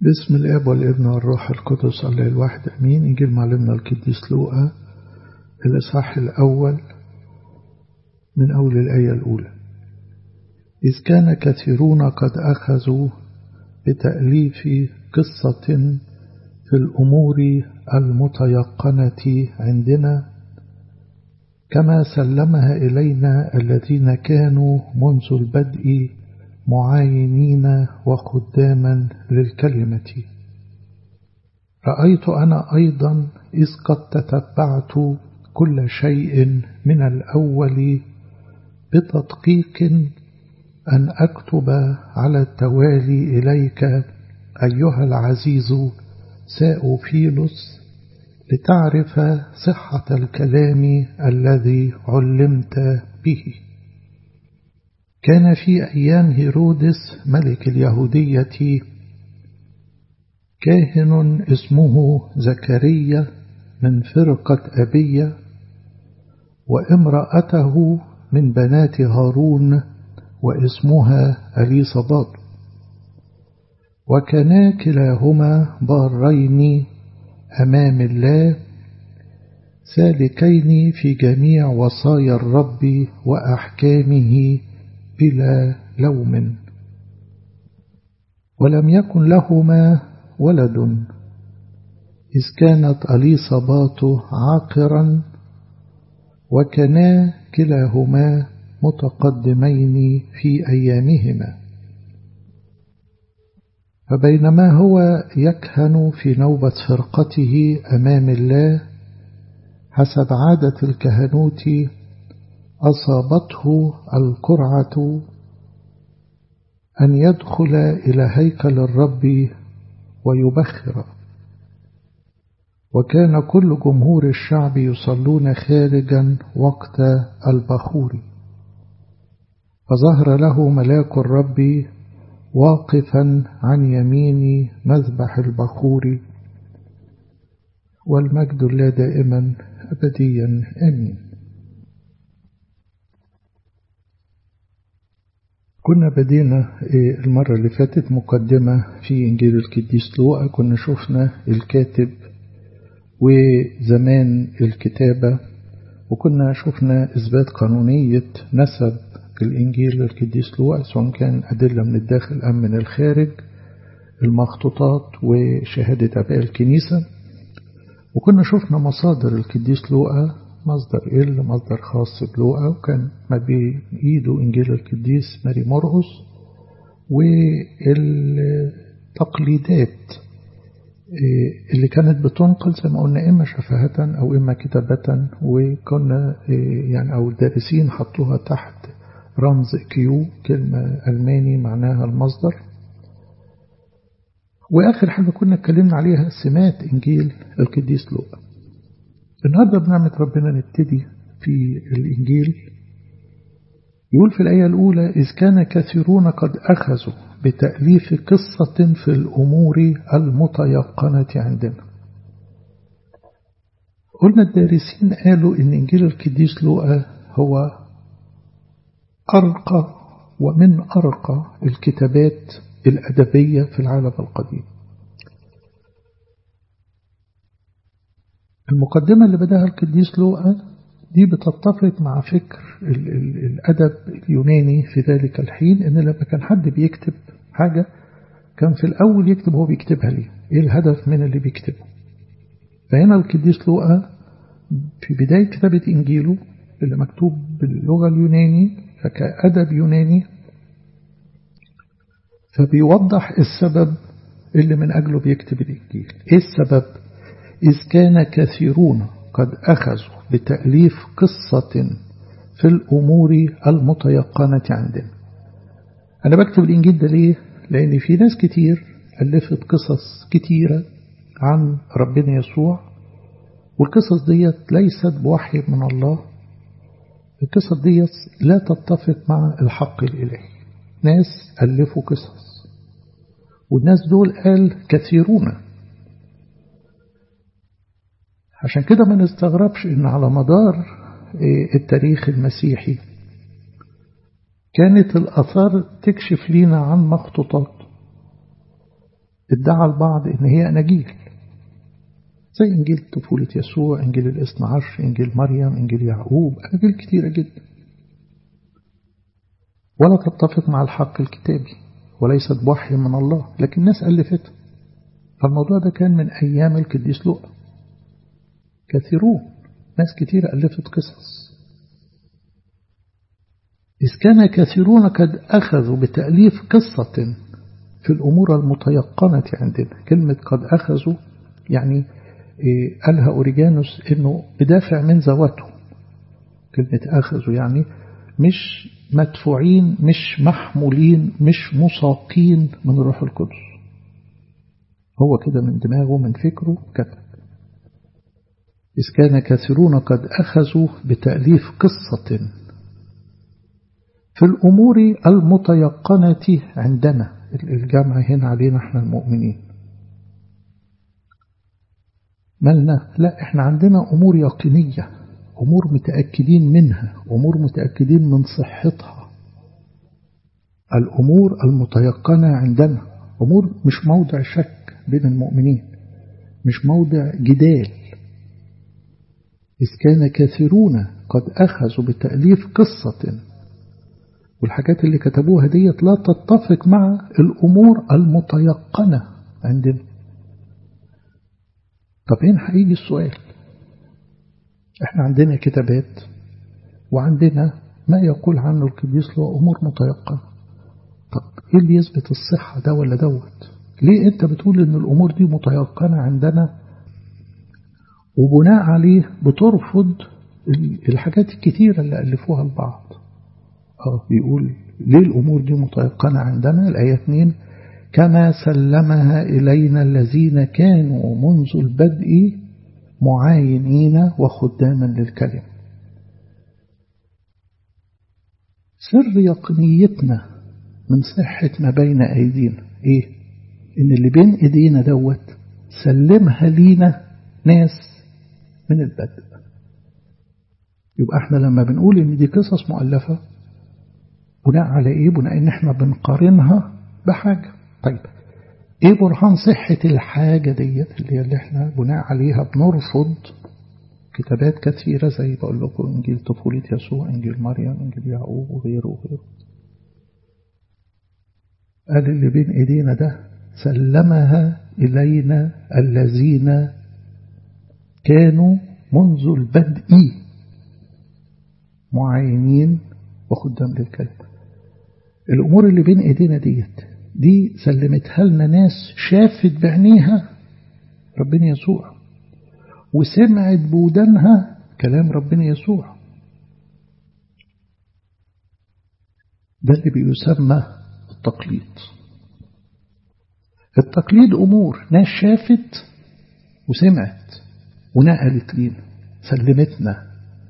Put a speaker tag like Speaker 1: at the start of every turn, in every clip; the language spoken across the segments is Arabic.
Speaker 1: باسم الاب والابن والروح القدس الله الواحد امين. انجيل معلمنا القديس لوقا الاصحاح الاول من اول الايه الاولى. اذ كان كثيرون قد اخذوا بتاليف قصه في الامور المتيقنه عندنا كما سلمها الينا الذين كانوا منذ البدء معاينين وخداما للكلمة. رأيت أنا أيضا إذ قد تتبعت كل شيء من الأول بتدقيق أن أكتب على التوالي إليك أيها العزيز ساؤفيلوس لتعرف صحة الكلام الذي علمت به. كان في أيام هيرودس ملك اليهودية كاهن اسمه زكريا من فرقة أبية، وامرأته من بنات هارون واسمها أليصابات، وكانا كلاهما بارين أمام الله سالكين في جميع وصايا الرب وأحكامه بلا لوم. ولم يكن لهما ولد إذ كانت أليصابات عاقرا، وكانا كلاهما متقدمين في أيامهما. فبينما هو يكهن في نوبة فرقته أمام الله حسب عادة الكهنوت، أصابته القرعة أن يدخل إلى هيكل الرب ويبخر، وكان كل جمهور الشعب يصلون خارجا وقت البخور. فظهر له ملاك الرب واقفا عن يمين مذبح البخور، والمجد لله دائما أبديا آمين. كنا بدينا المرة اللي فاتت مقدمة في إنجيل القديس لوقا. كنا شفنا الكاتب وزمان الكتابة، وكنا شفنا إثبات قانونية نسب الإنجيل القديس لوقا، سواء كان أدلة من الداخل أم من الخارج، المخطوطات وشهادة آباء الكنيسة. وكنا شفنا مصادر القديس لوقا، مصدر مصدر خاص بلوقا، وكان ما بإيده إنجيل القديس ماري مرقس، والتقليدات اللي كانت بتنقل زي ما قلنا إما شفاهة أو إما كتابة، وكنا يعني أو الدارسين حطوها تحت رمز كيو، كلمة ألماني معناها المصدر. وآخر حاجة كنا اتكلمنا عليها سمات إنجيل القديس لوقا. النهاردة بنعمة ربنا نبتدي في الإنجيل. يقول في الآية الأولى: إذ كان كثيرون قد أخذوا بتأليف قصة في الأمور المتيقنة عندنا. قلنا الدارسين قالوا إن إنجيل القديس لوقا هو أرقى ومن أرقى الكتابات الأدبية في العالم القديم. المقدمة اللي بداها القديس لوقا دي بتتفق مع فكر الأدب اليوناني في ذلك الحين، إن لما كان حد بيكتب حاجة كان في الأول يكتب هو بيكتبها ليه، إيه الهدف من اللي بيكتبه. فهنا القديس لوقا في بداية كتابة إنجيله اللي مكتوب باللغة اليوناني فكأدب يوناني، فبيوضح السبب اللي من أجله بيكتب الإنجيل. إيه السبب؟ إذ كان كثيرون قد أخذوا بتأليف قصة في الأمور المتيقنة عندنا. أنا بكتب الإنجيل ده ليه؟ لأن في ناس كتير ألفت قصص كتيرة عن ربنا يسوع، والقصص ديت ليست بوحي من الله. القصص ديت لا تتفق مع الحق الإلهي. ناس ألفوا قصص، والناس دول قال كثيرون. عشان كده ما نستغربش إن على مدار التاريخ المسيحي كانت الآثار تكشف لنا عن مخطوطات ادعى البعض إن هي أناجيل، زي إنجيل طفولة يسوع، إنجيل الاثنى عشر، إنجيل مريم، إنجيل يعقوب، أناجيل كتيرة جدا، ولا تتفق مع الحق الكتابي وليست بوحي من الله، لكن الناس ألفتها. فالموضوع ده كان من أيام القديس لوقا، كثيرون، ناس كتيرة ألفت قصص. إذ كان كثيرون قد أخذوا بتأليف قصة في الأمور المتيقنة عندنا. كلمة قد أخذوا يعني قالها أوريجانوس إنه بدافع من ذواته. كلمة أخذوا يعني مش مدفوعين، مش محمولين، مش مساقين من الروح القدس، هو كده من دماغه من فكره كتب. إذ كان كثيرون قد أخذوا بتأليف قصة في الأمور المتيقنة عندنا. الجمع هنا علينا احنا المؤمنين. مالنا؟ لا، احنا عندنا أمور يقينية، أمور متأكدين منها، أمور متأكدين من صحتها. الأمور المتيقنة عندنا أمور مش موضع شك بين المؤمنين، مش موضع جدال. إذ كان كثيرون قد أخذوا بتأليف قصة، والحاجات اللي كتبوها ديت لا تتفق مع الأمور المتيقنة عندنا. طب هنا هيجي السؤال، احنا عندنا كتابات وعندنا ما يقول عنه القديس له أمور متيقنة. طب ايه اللي يثبت الصحة ده ولا دوت؟ ليه انت بتقول ان الأمور دي متيقنة عندنا وبناء عليه بترفض الحاجات الكتيرة اللي ألفوها البعض؟ بيقول ليه الأمور دي متيقنة عندنا؟ الآية 2: كما سلمها إلينا الذين كانوا منذ البدء معاينين وخداما للكلمة. سر يقينيتنا من صحة ما بين أيدينا إيه؟ إن اللي بين إيدينا دوت سلمها لينا ناس من البدء. يبقى احنا لما بنقول إن دي قصص مؤلفة بناء على إيه؟ بناء إن احنا بنقارنها بحاجة. طيب إيه برهان صحة الحاجة ديت اللي احنا بناء عليها بنرفض كتابات كثيرة زي بقول لكم إنجيل طفولة يسوع، إنجيل مريم، إنجيل يعقوب وغيره وغيره؟ قال اللي بين إيدينا ده سلمها إلينا الذين كانوا منذ البدء معاينين وخدام للكلمة. الأمور اللي بين إيدينا دي سلمتها لنا ناس شافت بعينيها ربنا يسوع وسمعت بودانها كلام ربنا يسوع. ده اللي بيسمى التقليد. التقليد أمور ناس شافت وسمعت ونقلت لينا، سلمتنا.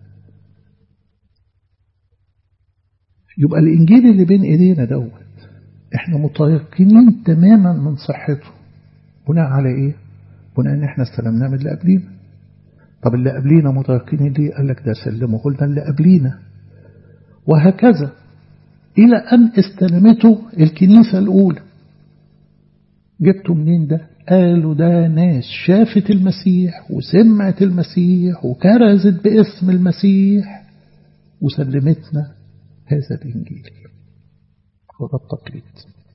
Speaker 1: يبقى الإنجيل اللي بين إيدينا دوت احنا متيقنين تماما من صحته. بناء على ايه؟ بناء ان احنا استلمناه من اللي قبلينا. طب اللي قبلينا متيقنين ليه؟ قال لك ده سلمه قلنا اللي قبلينا، وهكذا إلى أن استلمته الكنيسة الأولى. جبتوا منين ده؟ قالوا ده ناس شافت المسيح وسمعت المسيح وكرزت باسم المسيح وسلمتنا هذا الإنجيل. هو ده التقليد.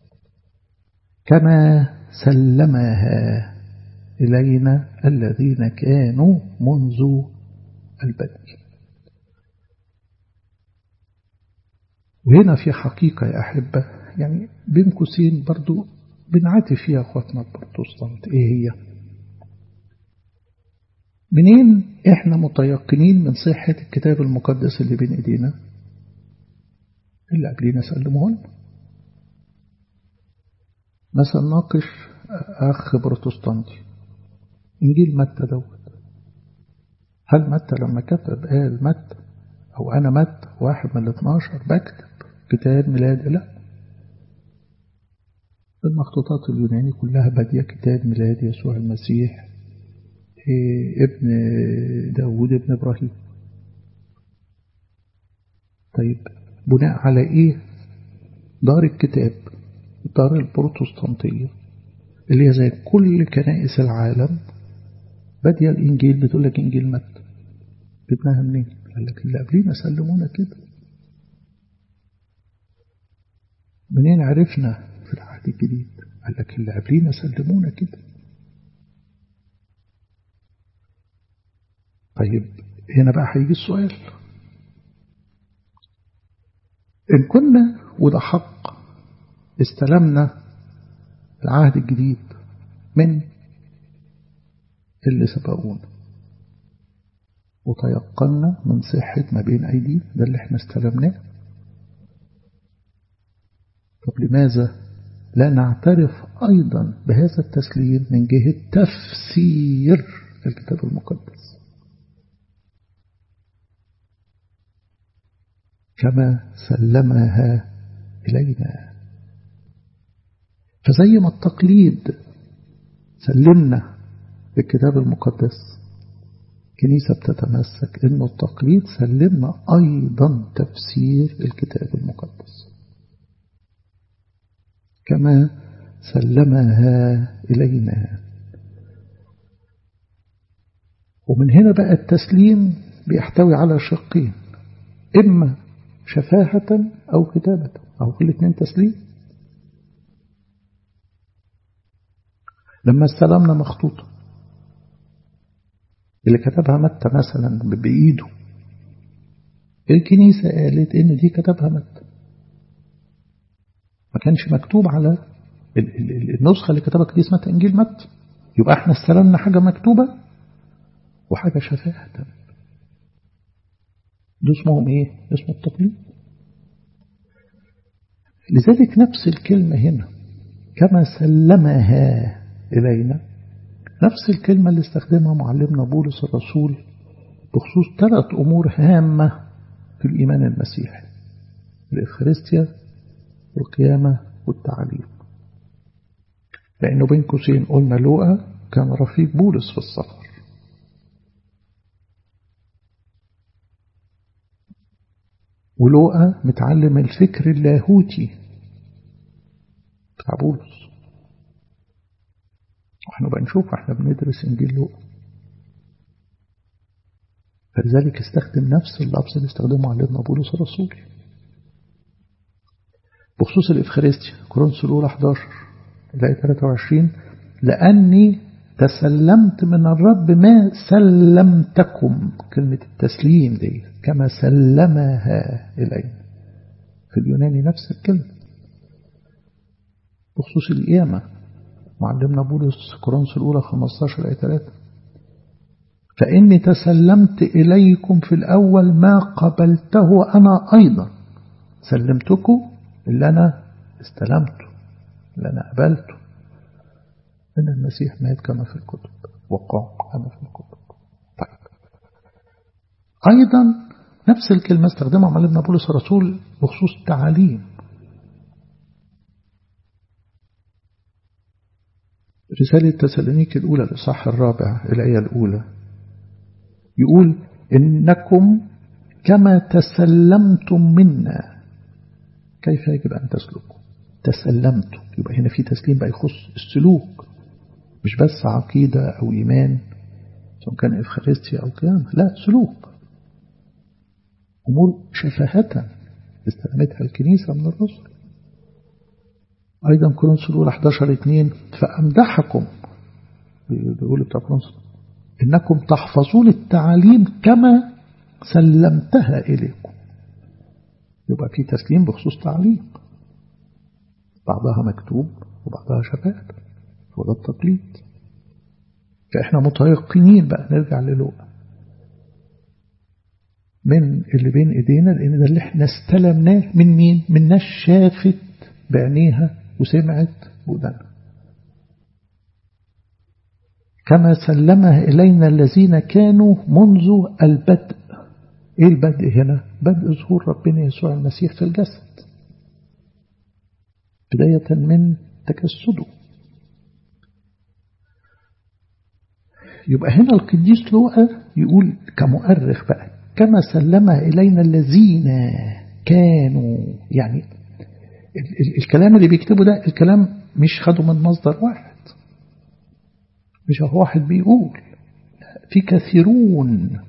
Speaker 1: كما سلمها إلينا الذين كانوا منذ البدء. وهنا في حقيقة يا أحبة يعني بين قوسين برضو بنعاتي فيها أخواتنا البروتستانت. إيه هي؟ منين إحنا متيقنين من صحة الكتاب المقدس اللي بين إيدينا؟ اللي قبلينا سلموه لنا. مثلا ناقش أخ بروتستانتي إنجيل متى دوت، هل متى لما كتب قال متى أو أنا متى واحد من 12 بكتب كتاب ميلادي؟ لا، المخطوطات اليوناني كلها بادية كتاب ميلاد يسوع المسيح ابن داود ابن إبراهيم. طيب بناء على إيه دار الكتاب، دار البروتستانتية، اللي هي زي كل كنائس العالم بادية الإنجيل بتقول لك إنجيل متى. جبناها منين؟ قال لك اللي قبلينا سلمونا كده. منين عرفنا في العهد الجديد؟ قال لك اللي قبلينا سلمونا كده. طيب هنا بقى هيجي السؤال، إن كنا وده حق استلمنا العهد الجديد من اللي سبقونا وتيقنا من صحة ما بين أيدينا، ده اللي احنا استلمناه، طب لماذا لا نعترف أيضا بهذا التسليم من جهة تفسير الكتاب المقدس كما سلمها إلينا؟ فزي ما التقليد سلمنا بالكتاب المقدس، كنيسة بتتمسك إنه التقليد سلمنا أيضا تفسير الكتاب المقدس كما سلمها إلينا. ومن هنا بقى التسليم بيحتوي على شقين، إما شفاهة أو كتابة، أو كل اثنين تسليم. لما استلمنا مخطوطة اللي كتبها متى مثلا بإيده، الكنيسة قالت إن دي كتبها متى، ما كانش مكتوب على النسخة اللي كتبها كنيسة متى إنجيل متى، يبقى احنا استلمنا حاجة مكتوبة وحاجة شفاهة. ده اسمهم ايه؟ اسمه التقليد. لذلك نفس الكلمة هنا كما سلمها إلينا، نفس الكلمة اللي استخدمها معلمنا بولس الرسول بخصوص 3 أمور هامة في الإيمان المسيحي: الإفخارستيا والقيامة والتعليم. لأنه بين قوسين قلنا لوقا كان رفيق بولس في السفر، ولوقا متعلم الفكر اللاهوتي بتاع بولس. واحنا بقى نشوف احنا بندرس انجيل لوقا، فلذلك استخدم نفس اللفظ اللي استخدمه علمنا بولس الرسول. بخصوص الإفخارستيا كورنثوس الأولى 11 الآية 23: لأني تسلمت من الرب ما سلمتكم. كلمة التسليم دي كما سلمها إلينا، في اليوناني نفس الكلمة. بخصوص القيامة معلمنا بولس كورنثوس الأولى 15 الآية 3: فإني تسلمت إليكم في الأول ما قبلته أنا أيضا. سلمتكم اللي أنا استلمته، اللي أنا قبلته، إن المسيح مات كما في الكتب وقام كما في الكتب. طيب أيضا نفس الكلمة استخدمها معلمنا بولس الرسول بخصوص التعاليم. رسالة تسالونيكي الأولى الإصحاح 4 الآية الأولى يقول: إنكم كما تسلمتم منا كيف يجب أن تسلكوا. تسلمتم، يبقى هنا في تسليم بقى يخص السلوك، مش بس عقيدة أو إيمان سواء كان إفخارستيا أو قيامة، لا، سلوك، أمور شفاهة استلمتها الكنيسة من الرسل. أيضا كورنثوس الأولى 11:2: فأمدحكم، بيقول بتاع كورنثوس، إنكم تحفظون التعاليم كما سلمتها إليكم. يبقى في تسليم بخصوص تعليم، بعضها مكتوب وبعضها شفاهة، وده التقليد. فإحنا متيقنين بقى نرجع للوقا من اللي بين إيدينا، لأن ده اللي إحنا استلمناه من مين؟ من ناس شافت بعينيها وسمعت بودنا. كما سلمها إلينا الذين كانوا منذ البدء. إيه البدء هنا؟ بدء ظهور ربنا يسوع المسيح في الجسد، بداية من تجسده. يبقى هنا القديس لوقا يقول كمؤرخ بقى: كما سلمها إلينا الذين كانوا، يعني الكلام اللي بيكتبه ده الكلام مش خده من مصدر واحد، مش هو واحد بيقول، في كثيرون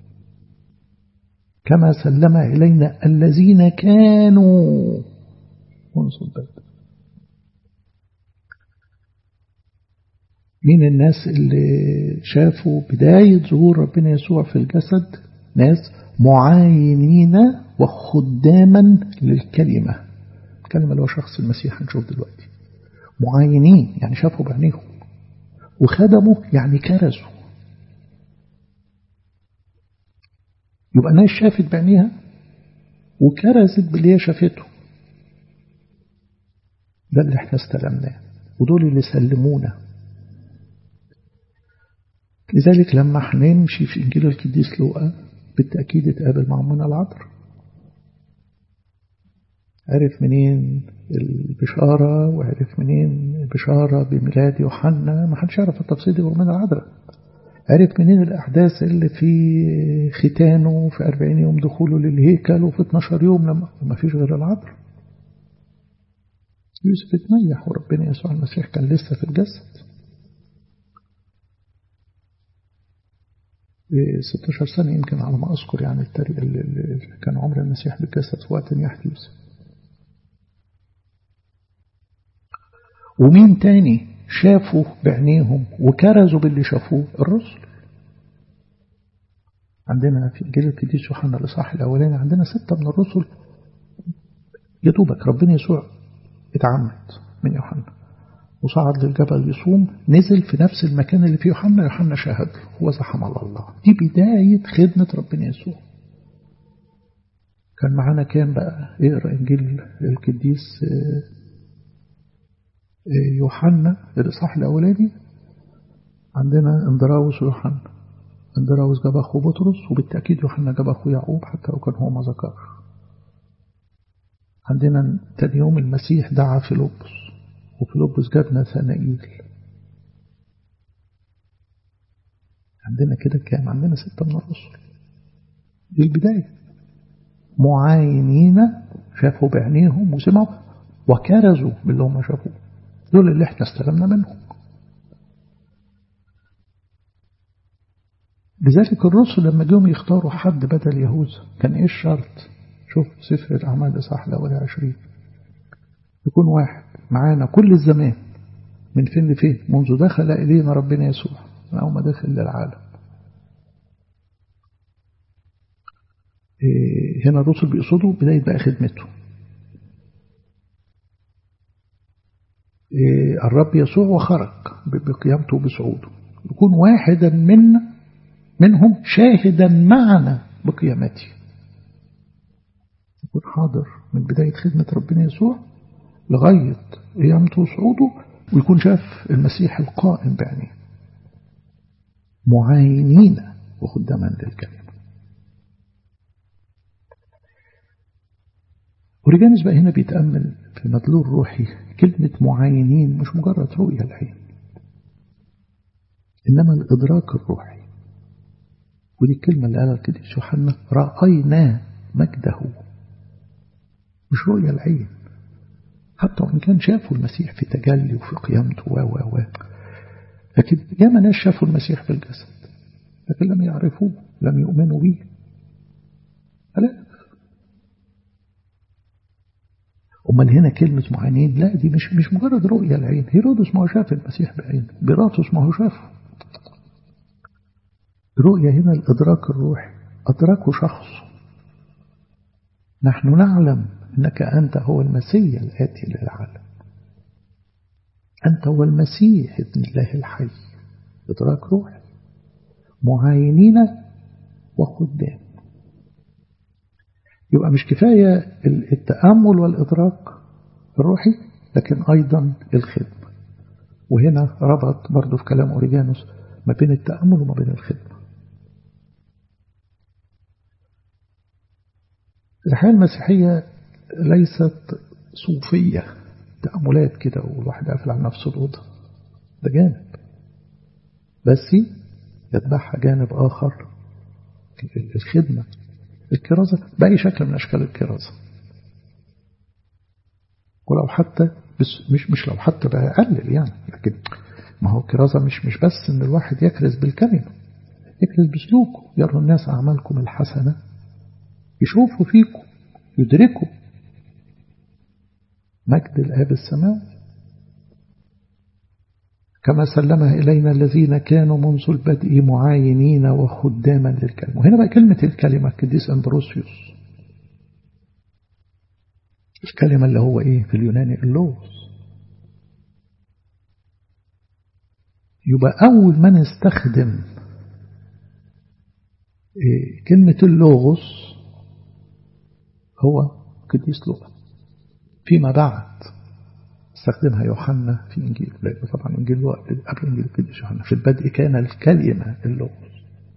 Speaker 1: كما سلم إلينا الذين كانوا منذ البدء. مين الناس اللي شافوا بداية ظهور ربنا يسوع في الجسد؟ ناس معاينين وخداما للكلمة. الكلمة اللي هو شخص المسيح هنشوف دلوقتي. معاينين يعني شافوا بعينيهم، وخدموا يعني كرزوا. يبقى ناس شافت بعينيها وكرزت باللي هي شافته. ده اللي احنا استلمناه، ودول اللي سلمونا. لذلك لما هنمشي في إنجيل القديس لوقا بالتأكيد اتقابل مع منى العذراء. عرف منين البشارة، وعرف منين البشارة بميلاد يوحنا. ما حدش يعرف التفصيل دي غير منى العذراء. عرف منين الأحداث اللي في ختانه، في 40 يوم دخوله للهيكل، وفي 12 يوم لما ما فيش غير العذراء. يوسف اتنيح وربنا يسوع المسيح كان لسه في الجسد. 16 سنة يمكن على ما أذكر، يعني التاريخ اللي كان عمر المسيح بالجسد في وقت نياحة يوسف. ومين تاني شافوا بعينيهم وكرزوا باللي شافوه؟ الرسل. عندنا في إنجيل القديس يوحنا الإصحاح الأولاني عندنا 6 من الرسل يدوبك ربنا يسوع اتعمد من يوحنا وصعد للجبل يصوم، نزل في نفس المكان اللي فيه يوحنا شاهد له، هو زحم على الله. دي بداية خدمة ربنا يسوع. كان معانا كام بقى؟ اقرأ إنجيل القديس يوحنا الإصحاح الأولاني. عندنا اندراوس ويوحنا. اندراوس جاب أخوه بطرس، وبالتأكيد يوحنا جاب أخوه يعقوب حتى لو كان هو ما ذكرش. عندنا تاني يوم المسيح دعا فيلبس، وفيلبس جاب ناثانائيل. عندنا كده كام؟ عندنا 6 من الرسل. دي البداية. معاينين شافوا بعينيهم وسمعوا وكرزوا باللي هم شافوه. دول اللي احنا استلمنا منهم. لذلك الرسل لما جم يختاروا حد بدل يهوذا كان ايه الشرط؟ شوف سفر الأعمال الإصحاح الأول 20. يكون واحد معانا كل الزمان، من فين لفين، منذ دخل إلينا ربنا يسوع من أول ما دخل للعالم. هنا الرسل بيقصدوا بداية بقى خدمته. الرب يسوع وخرج بقيامته وبصعوده، يكون واحدا منهم شاهدا معنا بقيامته. يكون حاضر من بداية خدمة ربنا يسوع لغاية قيامته وصعوده، ويكون شاف المسيح القائم بعينيه. معاينين وخداما للكلمة. أوريجانوس بقى هنا بيتأمل في المدلول الروحي. كلمة معاينين مش مجرد رؤية العين، إنما الإدراك الروحي. ودي الكلمة اللي قالها القديس يوحنا: رأينا مجده. مش رؤية العين، حتى وإن كان شافوا المسيح في تجلي وفي قيامته لكن ياما ناس شافوا المسيح في الجسد لكن لم يعرفوه، لم يؤمنوا به. ألا أمال هنا كلمة معاينين؟ لا، دي مش مجرد رؤية العين. هيرودس ما هو شاف المسيح بعينه، بيلاطس ما هو شافه. رؤية هنا الإدراك الروحي، أدركه شخص. نحن نعلم أنك أنت هو المسيح الآتي للعالم. أنت هو المسيح ابن الله الحي. إدراك روحي. معاينين وخدام. يبقى مش كفاية التأمل والإدراك الروحي، لكن أيضا الخدمة. وهنا ربط برضو في كلام أوريجانوس ما بين التأمل وما بين الخدمة. الحياة المسيحية ليست صوفية تأملات كده والواحد قافل على نفسه الأوضة. ده جانب، بس يتبعها جانب آخر، الخدمة، الكرازة بأي شكل من أشكال الكرازة. ولو حتى مش لو حتى بقلل يعني، لكن ما هو كرازة مش بس ان الواحد يكرز بالكلمة، يكرز بسلوكه، يروا الناس أعمالكم الحسنة يشوفوا فيكم يدركوا مجد الآب السماوي. كما سلمها إلينا الذين كانوا منذ البدء معاينين وخداما للكلمة. وهنا بقى كلمة الكلمة القديس أمبروسيوس، الكلمة اللي هو إيه في اليوناني اللوغوس. يبقى أول من استخدم كلمة اللوغوس هو قديس لوقا. فيما بعد استخدمها يوحنا في إنجيل، لأنه طبعا إنجيل لوقا قبل إنجيل القديس يوحنا. في البدء كان الكلمة اللوغوس.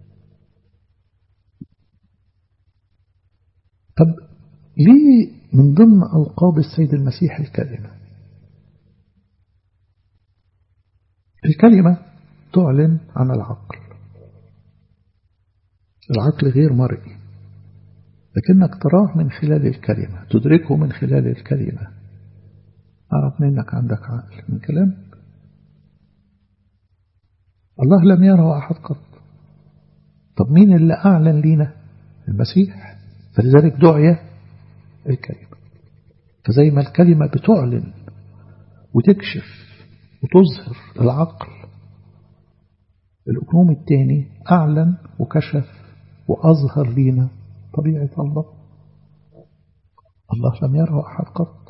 Speaker 1: طب ليه من ضمن ألقاب السيد المسيح الكلمة؟ الكلمة تعلن عن العقل. العقل غير مرئي، لكنك تراه من خلال الكلمة، تدركه من خلال الكلمة. أعرف منك عندك عقل من كلام. الله لم يره أحد قط. طب مين اللي أعلن لينا؟ المسيح. فلذلك دعي الكلمة. فزي ما الكلمة بتعلن وتكشف وتظهر العقل، الأقنوم الثاني أعلن وكشف وأظهر لينا طبيعة الله. الله لم يره أحد قط.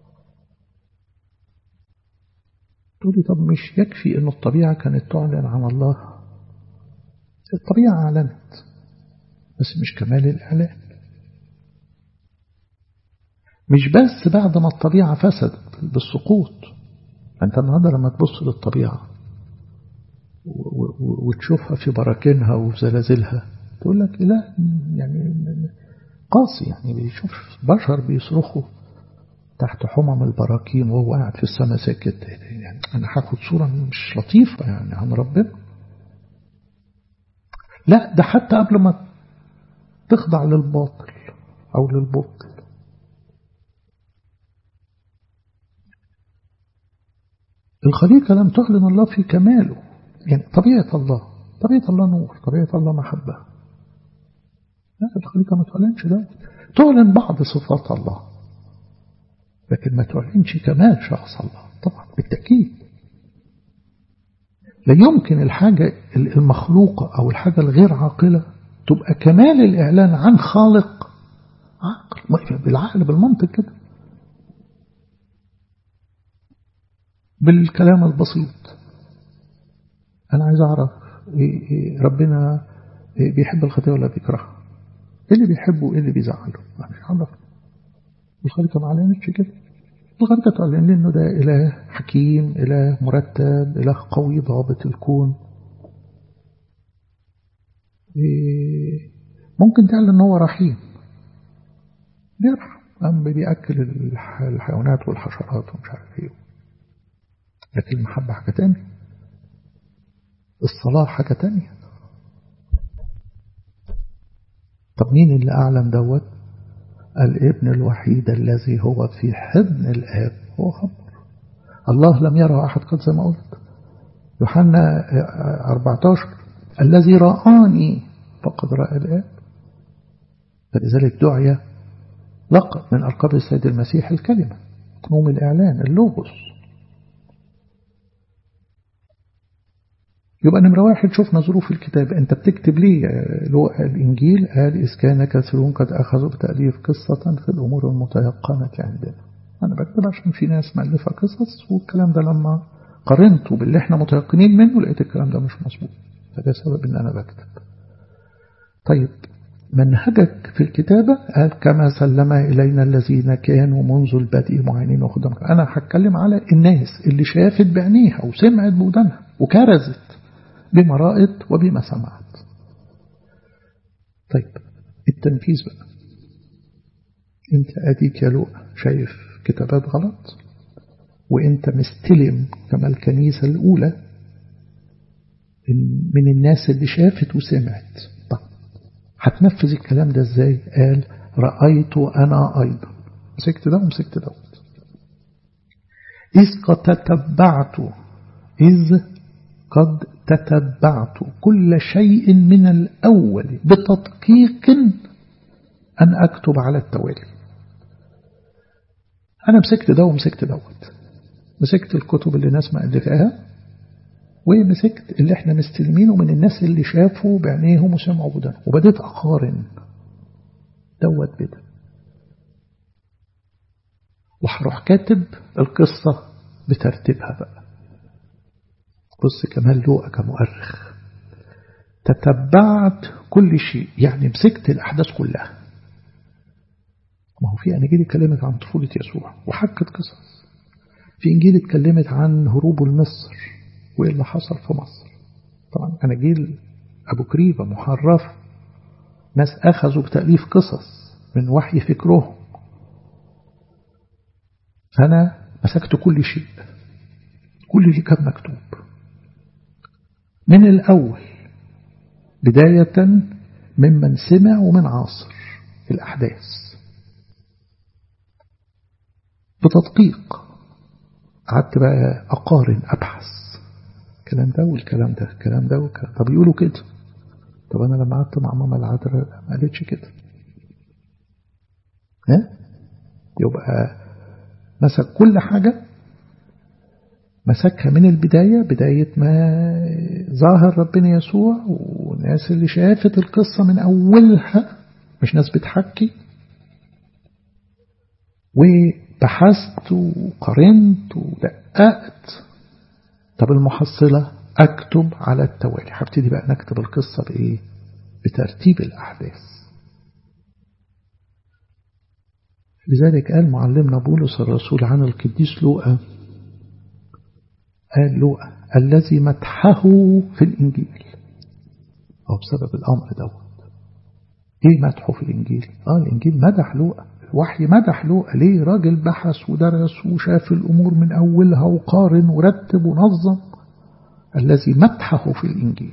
Speaker 1: تقولي طب مش يكفي أن الطبيعة كانت تعلن عن الله؟ الطبيعة أعلنت بس مش كمال الإعلان. مش بس بعد ما الطبيعة فسدت بالسقوط. أنت النهاردة لما تبص للطبيعة وتشوفها في براكينها وفي زلازلها تقول لك لا يعني قاسي، يعني بيشوف بشر بيصرخوا تحت حمم البراكين وهو قاعد في السماء ساكت. يعني أنا هاخد صورة مش لطيفة يعني عن ربنا. لا ده حتى قبل ما تخضع للباطل أو للبطل. الخليقة لم تعلن الله في كماله. يعني طبيعة الله نور، طبيعة الله محبة. لا الخليقة ما تعلنش ده. تعلن بعض صفات الله لكن ما تعلنش كمال شخص الله طبعا بالتأكيد. لا يمكن الحاجة المخلوقة أو الحاجة الغير عاقلة تبقى كمال الإعلان عن خالق عاقل بالعقل بالمنطق كده. بالكلام البسيط أنا عايز أعرف ربنا بيحب الخطيئة ولا بيكرهها؟ إيه اللي بيحبه وإيه اللي بيزعله؟ أنا مش عارف. الخليقة ما علمتش كده. الخليقة تعلن إنه ده إله حكيم، إله مرتب، إله قوي ضابط الكون. ممكن تعلن إنه هو رحيم بيرحم، بيأكل الحيوانات والحشرات ومش عارف إيه. لكن المحبة حاجة تانية، الصلاة حاجة تانية. طب مين اللي أعلن دوت؟ الابن الوحيد الذي هو في حضن الآب هو خبر. الله لم يره أحد قد زي ما قلت يوحنا 14 الذي رآني فقد رأى الآب. فلذلك دعي لقب من ألقاب السيد المسيح الكلمة، أقنوم الإعلان اللوغوس. يبقى نمرة واحد شفنا ظروف الكتاب. أنت بتكتب ليه لوقا الإنجيل؟ قال إذ كان كثيرون قد أخذوا بتأليف قصة في الأمور المتيقنة عندنا. أنا بكتب عشان في ناس مألفة قصص والكلام ده لما قارنته باللي احنا متيقنين منه لقيت الكلام ده مش مظبوط، فده سبب إن أنا بكتب. طيب منهجك في الكتابة قال كما سلم إلينا الذين كانوا منذ البدء معينين وخدام. أنا هتكلم على الناس اللي شافت بعينيها وسمعت بودانها وكرزت بما رأت وبما سمعت. طيب التنفيذ بقى. انت اديك يا لؤى شايف كتابات غلط وانت مستلم كما الكنيسة الأولى من الناس اللي شافت وسمعت. طب هتنفذ الكلام ده ازاي؟ قال رأيت أنا أيضا. مسكت ده ومسكت دوت. إذ قد تتبعت إذ قد تتبعت كل شيء من الأول بتدقيق أن أكتب على التوالي. أنا مسكت ده ومسكت دوت، مسكت الكتب اللي ناس مألفاها، ومسكت اللي احنا مستلمينه من الناس اللي شافوا بعينيهم وسمعوا بدنهم، وبديت أقارن دوت بده، وهروح كاتب القصة بترتيبها بقى. بص كمال لوقا كمؤرخ، تتبعت كل شيء، يعني مسكت الأحداث كلها. ما هو في أناجيل اتكلمت عن طفولة يسوع وحكت قصص، في إنجيل اتكلمت عن هروبه لمصر وإيه اللي حصل في مصر. طبعا أناجيل أبو كريبة محرف، ناس أخذوا بتأليف قصص من وحي فكرهم. فأنا مسكت كل شيء، كل اللي كان مكتوب من الأول، بداية ممن سمع ومن عاصر الأحداث بتدقيق. قعدت بقى أقارن أبحث الكلام ده والكلام ده، الكلام ده والكلام. طب يقولوا كده، طب أنا لما قعدت مع ماما العذراء ما قالتش كده. يبقى مسك كل حاجة، مسكها من البداية، بداية ما ظاهر ربنا يسوع، والناس اللي شافت القصة من أولها، مش ناس بتحكي، وبحثت وقارنت ودققت. طب المحصلة أكتب على التوالي، هبتدي بقى نكتب القصة بإيه؟ بترتيب الأحداث. لذلك قال معلمنا بولس الرسول عن القديس لوقا، قال لوقا الذي مدحه في الإنجيل، أو بسبب الأمر دوت. إيه مدحه في الإنجيل؟ الإنجيل مدح لوقا، الوحي مدح لوقا. ليه؟ راجل بحث ودرس وشاف الأمور من أولها وقارن ورتب ونظم. الذي مدحه في الإنجيل.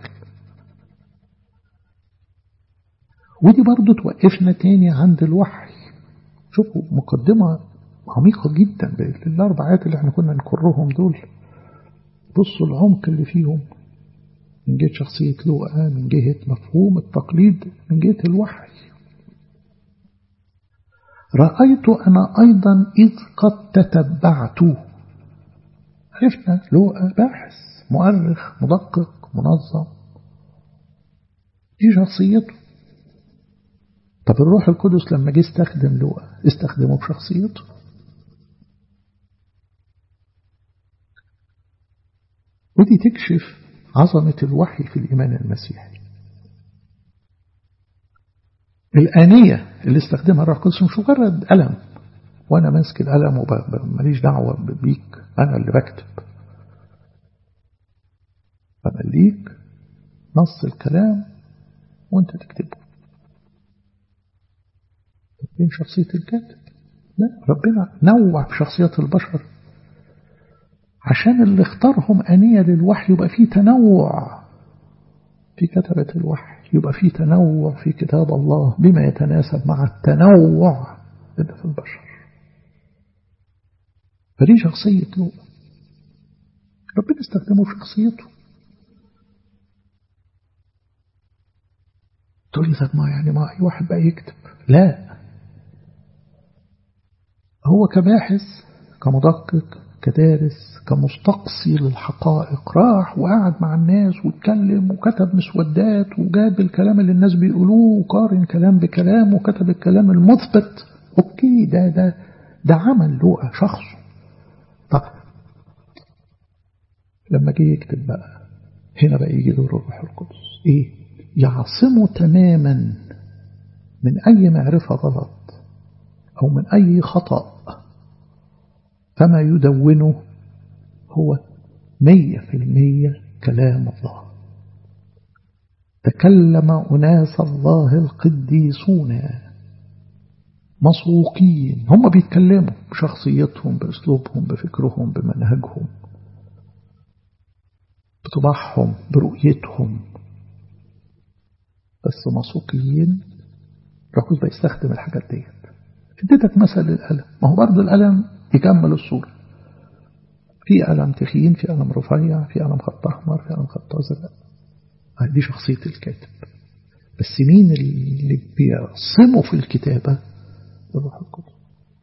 Speaker 1: ودي برضو توقفنا تاني عند الوحي. شوفوا مقدمة عميقة جدا بالأربع آيات اللي احنا كنا نكرهم دول. بصوا العمق اللي فيهم من جهة شخصية لوقا، من جهة مفهوم التقليد، من جهة الوحي. رأيت أنا أيضا إذ قد تتبعت. عرفنا لوقا باحث مؤرخ مدقق منظم، دي شخصيته. طب الروح القدس لما جه استخدم لوقا استخدمه بشخصيته. ودي تكشف عظمة الوحي في الإيمان المسيحي. الآنية اللي استخدمها الروح القدس مش مجرد قلم وأنا ماسك القلم وماليش دعوة بيك، أنا اللي بكتب. فمليك نص الكلام وأنت تكتبه. فين شخصية الكاتب؟ لا، ربنا نوع في شخصيات البشر عشان اللي اختارهم آنية للوحي يبقى فيه تنوع في كتبة الوحي، يبقى فيه تنوع في كتاب الله بما يتناسب مع التنوع اللي في البشر. فدي شخصية لوقا، ربنا استخدمه في شخصيته. تقول لي طب ما يعني ما أي واحد بقى يكتب؟ لا، هو كباحث كمدقق كدارس كمستقصي للحقائق راح وقعد مع الناس واتكلم وكتب مسودات وجاب الكلام اللي الناس بيقولوه وقارن كلام بكلام وكتب الكلام المثبت. اوكي، ده عمل لوقا شخصه. طب لما جه يكتب بقى، هنا بقى يجي دور الروح القدس. ايه؟ يعصمه تماما من اي معرفة غلط او من اي خطأ. فما يدونه هو 100% كلام الله. تكلم أناس الله القديسون مسوقين، هم بيتكلموا بشخصيتهم بأسلوبهم بفكرهم بمنهجهم بطباعهم برؤيتهم، بس مسوقيين. ركوز بيستخدم الحاجات ديت. اديتك مثل القلم، ما هو برضه القلم يكمل الصورة. في قلم تخين، في قلم رفيع، في قلم خط أحمر، في قلم خط أزرق. دي شخصية الكاتب. بس مين اللي بيعصمه في الكتابة؟ الروح القدس.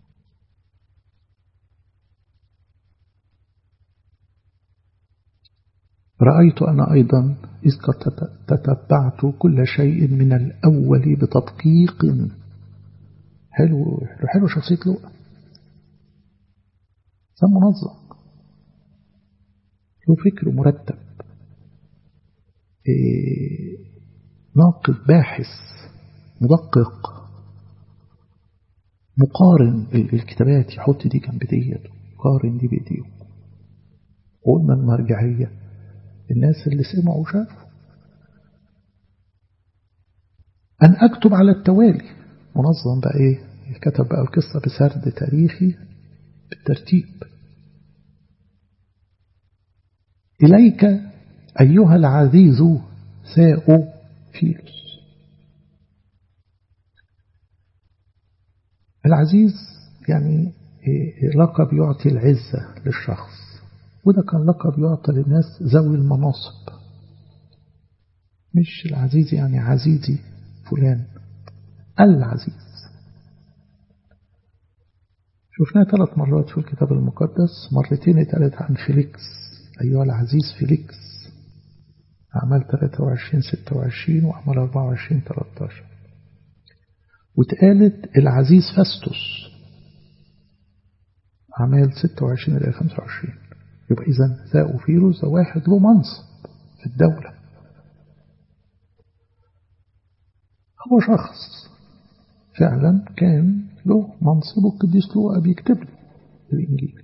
Speaker 1: رأيت أنا أيضا إذ قد تتبعت كل شيء من الأول بتدقيق. حلو شخصية لوقا، إنسان منظم، له فكر مرتب، ناقد باحث مدقق، مقارن الكتابات، يحط دي جنب ديت، قارن دي بدي. قلنا المرجعية الناس اللي سمعوا وشافوا. أن أكتب على التوالي، منظم بقى إيه، كتب بقى القصة بسرد تاريخي بالترتيب. إليك أيها العزيز ثيوفيلوس. العزيز يعني لقب يعطي العزة للشخص، وده كان لقب يعطى للناس ذوي المناصب. مش العزيز يعني عزيزي فلان، العزيز. شفناه 3 مرات في الكتاب المقدس، مرتين اتقالت عن فيليكس، أيها العزيز فيليكس، أعمال 23-26 وأعمال 24-13. واتقالت العزيز فاستوس، أعمال 26-25. يبقى إذن ثيوفيلوس ده واحد له منصب في الدولة، هو شخص فعلا كان له منصب، القديس لوقا بيكتب له الإنجيل.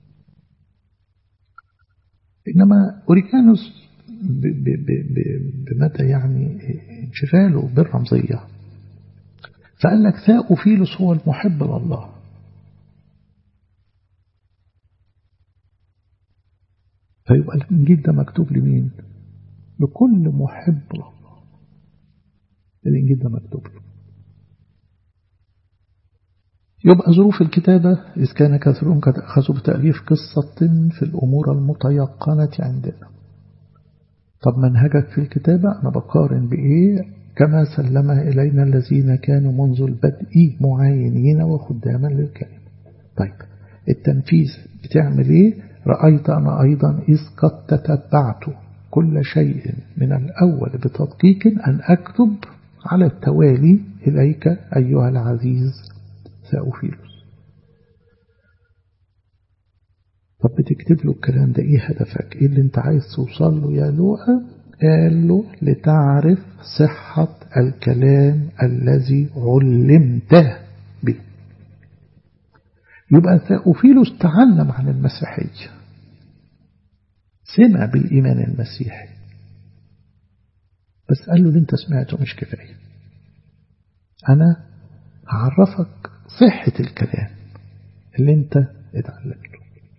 Speaker 1: إنما أوريكانوس بمدى يعني انشغاله بالرمزية فقال لك ثيوفيلوس هو المحب لله. فيبقى الإنجيل ده مكتوب لمين؟ لكل محب لله. الإنجيل ده مكتوب له. يبقى ظروف الكتابة إذ كان كثيرون قد أخذوا بتأليف قصة في الأمور المتيقنة عندنا. طب منهجك في الكتابة أنا بقارن بإيه؟ كما سلمها إلينا الذين كانوا منذ البدء معاينين وخداما للكلمة. طيب التنفيذ بتعمل إيه؟ رأيت أنا أيضا إذ قد تتبعت كل شيء من الأول بتدقيق أن أكتب على التوالي إليك أيها العزيز ثيوفيلوس. طب بتكتب له الكلام ده، إيه هدفك؟ إيه اللي أنت عايز توصل له يا لوقا؟ قال له لتعرف صحة الكلام الذي علمته به. يبقى ثيوفيلوس تعلم عن المسيحية، سمع بالإيمان المسيحي، بس قال له اللي أنت سمعته مش كفاية، أنا هعرفك صحة الكلام اللي أنت اتعلمته.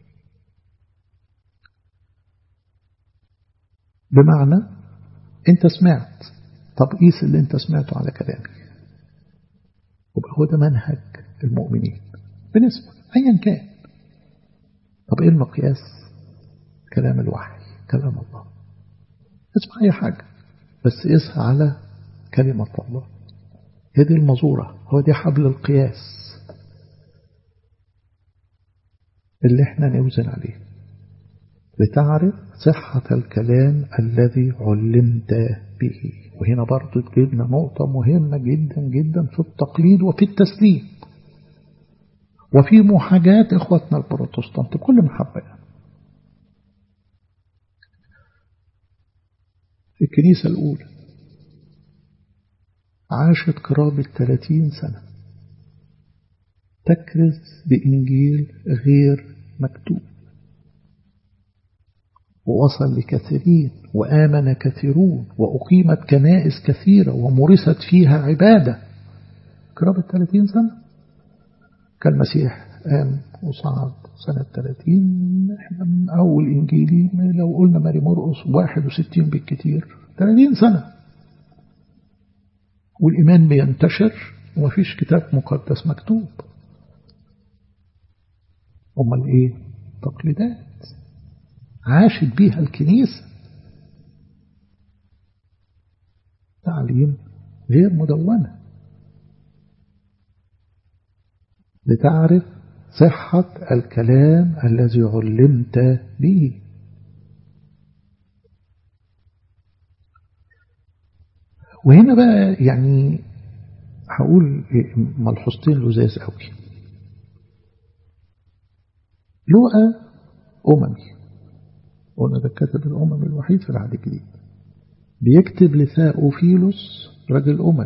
Speaker 1: بمعنى أنت سمعت، طب قيس اللي أنت سمعته على كلامي. يبقى هو ده منهج المؤمنين، بنسبة أيا كان. طب إيه المقياس؟ كلام الوحي، كلام الله. اسمع أي حاجة بس قيسها على كلمة الله. هي دي المزورة، هو دي حبل القياس اللي احنا نوزن عليه. لتعرف صحة الكلام الذي علمت به. وهنا برضو تجيبنا نقطة مهمة جدا جدا في التقليد وفي التسليم وفي محاجاة إخواتنا البروتستانت كل محبة. الكنيسة الأولى عاشت قرابة 30 سنة تكرز بإنجيل غير مكتوب، ووصل لكثيرين وآمن كثيرون وأقيمت كنائس كثيرة ومورست فيها عبادة. قرابة 30 سنة كان المسيح قام وصعد سنة 30. احنا من أول إنجيلي لو قلنا ماري مرقس 61 بالكثير، 30 سنة والإيمان بينتشر ومفيش كتاب مقدس مكتوب. أمال إيه؟ تقليدات. عاشت بيها الكنيسة، تعليم غير مدونة، لتعرف صحة الكلام الذي علمت به. وهنا بقى يعني هقول ملحوظتين لذاذ قوي. لوقا أممي، قلنا ده الكاتب الأممي الوحيد في العهد الجديد، بيكتب لثاؤفيلوس رجل أممي.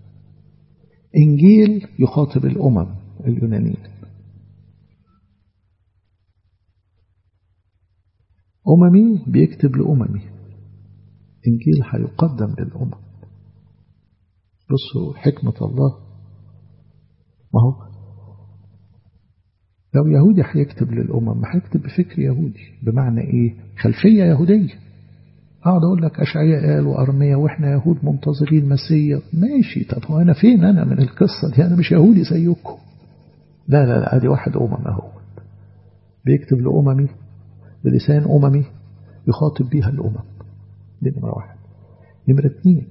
Speaker 1: إنجيل يخاطب الأمم اليونانيين. أممي بيكتب لأممي، إنجيل هيقدم للأمم. بصوا حكمة الله، ما هو لو يهودي هيكتب للأمم ما هيكتب بفكر يهودي، بمعنى إيه؟ خلفية يهودية. أقعد أقول لك أشعياء قال وأرميا وإحنا يهود منتظرين مسيا، ماشي، طب هو أنا فين أنا من القصة دي؟ أنا مش يهودي زيكم. لا لا لا، أدي واحد أهو بيكتب لأممي بلسان أممي يخاطب بيها الأمم. دي نمرة واحد. نمرة اتنين،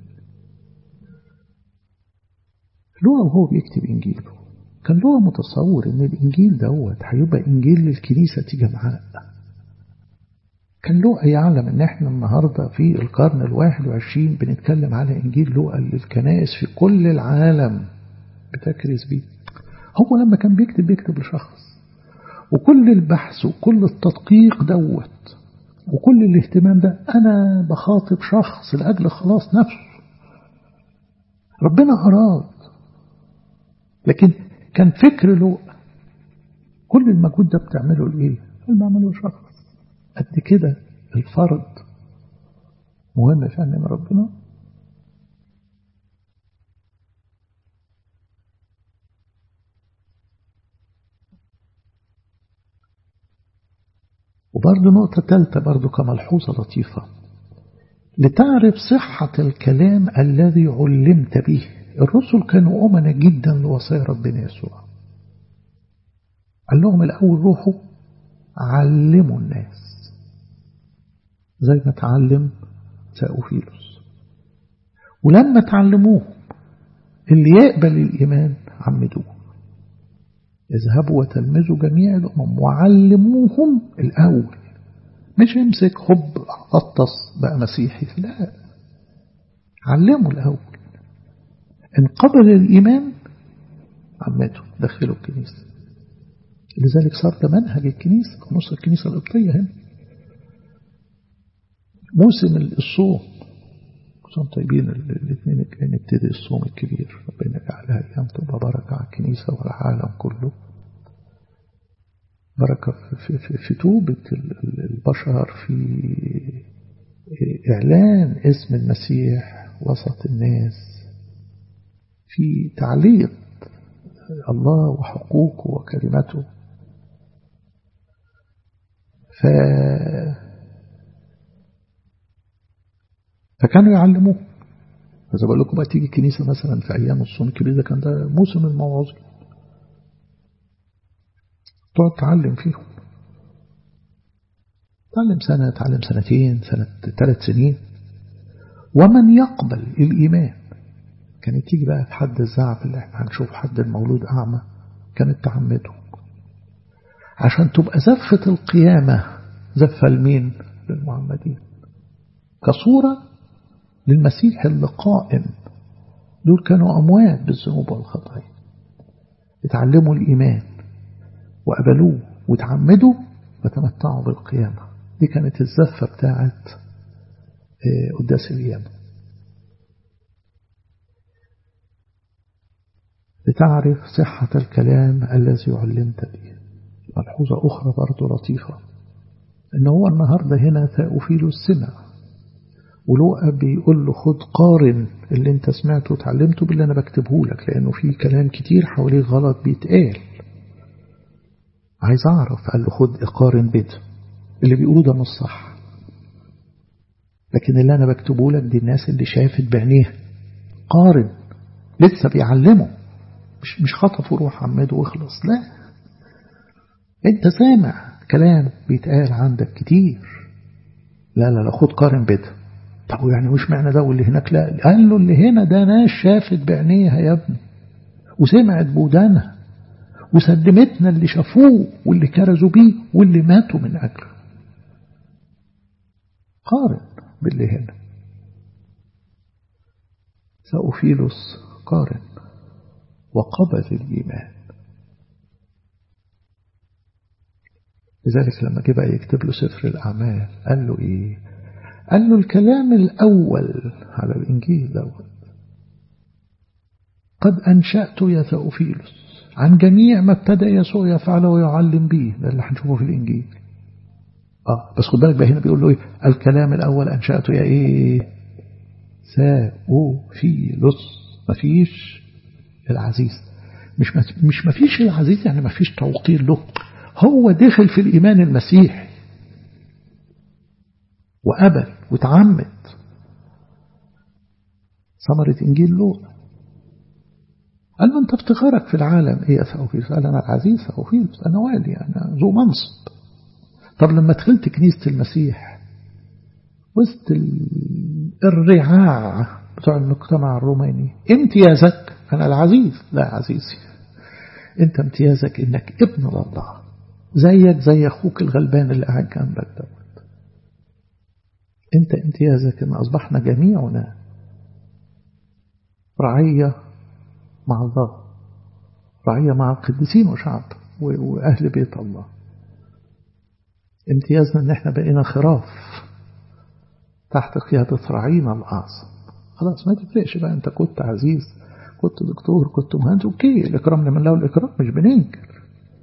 Speaker 1: لوقا وهو بيكتب إنجيله كان لوقا متصور إن الإنجيل دوت هيبقى إنجيل للكنيسة جمعاء. كان لوقا يعلم إن إحنا النهاردة في القرن 21 بنتكلم على إنجيل لوقا للكنائس في كل العالم بتكرز بيه. هو لما كان بيكتب لشخص، وكل البحث وكل التدقيق دوت وكل الاهتمام ده أنا بخاطب شخص لأجل خلاص نفسه. ربنا أراد، لكن كان فكر لوقا كل المجهود ده بتعمله لإيه؟ اللي بعمله شخص قد كده الفرد مهم فعلا من ربنا. وبرضه نقطة ثالثة برضه كملحوظة لطيفة، لتعرف صحة الكلام الذي علمت به. الرسل كانوا أمنا جدا لوصايا ربنا يسوع. قال لهم الأول روحوا علموا الناس زي ما تعلم ثاؤفيلوس، ولما تعلموه اللي يقبل الإيمان عمدوه. اذهبوا وتلمذوا جميع الأمم وعلموهم الأول، مش امسك خب غطس بقى مسيحي، لا، علموا الأول. إن قبل الإيمان عمته دخلوا الكنيسة. لذلك صار ده منهج الكنيسة، نص الكنيسة القبطية هنا. موسم الصوم كنتم طيبين الاثنين الجايين نبتدي الصوم الكبير، ربنا يجعلها أيام تبقى بركة على الكنيسة والعالم كله، بركة في توبة البشر، في إعلان اسم المسيح وسط الناس، في تعليق الله وحقوقه وكلمته. فكانوا يعلموه. فإذا بقول لكم بقى تيجي الكنيسة مثلا في أيام الصوم الكبير ده، كان ده موسم الموعظين، تقعد تعلم فيهم، تعلم سنة، تعلم سنتين، سنة 3 سنين. ومن يقبل الإيمان، كانت تيجي بقى في حد الزعف اللي احنا هنشوف حد المولود أعمى، كانت تعمده عشان تبقى زفة القيامة زفة لمين؟ للمعمدين، كصورة للمسيح اللي قائم. دول كانوا أموات بالذنوب والخطايا، اتعلموا الإيمان وقبلوه وتعمدوا وتمتعوا بالقيامة. دي كانت الزفة بتاعت قداس القيامة. لتعرف صحة الكلام الذي علمت به. ملحوظة أخرى برضو لطيفة، إن هو النهاردة هنا ثاؤفيلوس سمع، ولوقا بيقول له خد قارن اللي انت سمعته وتعلمته باللي أنا بكتبه لك، لأنه في كلام كتير حواليه غلط بيتقال، عايز أعرف. قال له خد قارن بيته، اللي بيقولوا ده مش صح، لكن اللي أنا بكتبه لك دي الناس اللي شافت بعينيها. قارن، لسه بيعلمه، مش خطفوا روح عمده واخلص، لا، انت سامع كلام بيتقال عندك كتير، لا لا لا خد قارن بده. طب يعني مش معنى ده واللي هناك لا؟ قال له اللي هنا ده ناس شافت بعينيها يا ابني وسمعت بودانها وسلمتنا اللي شافوه واللي كرزوا بيه واللي ماتوا من أجله. قارن باللي هنا. ثأوفيلوس قارن وقبل الإيمان. لذلك لما جه بقى يكتب له سفر الأعمال قال له إيه؟ قال له الكلام الأول على الإنجيل دوت قد أنشأت يا ثأوفيلوس عن جميع ما ابتدأ يسوع يفعله ويعلم به. ده اللي هنشوفه في الإنجيل. بس خد بالك بقى هنا بيقول له إيه؟ الكلام الأول أنشأته يا إيه؟ ثأوفيلوس. مفيش العزيز. مش مفيش العزيز يعني مفيش توقير له. هو دخل في الإيمان المسيحي وقبل وتعمد. ثمرة إنجيل لوقا. قال له أنت افتخارك في العالم إيه يا ثأوفيلوس؟ قال أنا العزيز ثأوفيلوس، أنا والي، أنا ذو منصب. طب لما دخلت كنيسة المسيح وسط الرعاع بتوع المجتمع الروماني امتيازك أنا العزيز؟ لا عزيزي، أنت امتيازك إنك ابن الله زيك زي أخوك الغلبان اللي قاعد جنبك دوت. أنت امتيازك إن أصبحنا جميعنا رعية مع الله، رعية مع القديسين وشعب وأهل بيت الله. امتيازنا إن احنا بقينا خراف تحت قيادة راعينا الأعظم. خلاص ما تفرقش بقى أنت كنت عزيز كنت دكتور كنت مهندس، أوكي الإكرام لمن له الإكرام مش بننكر.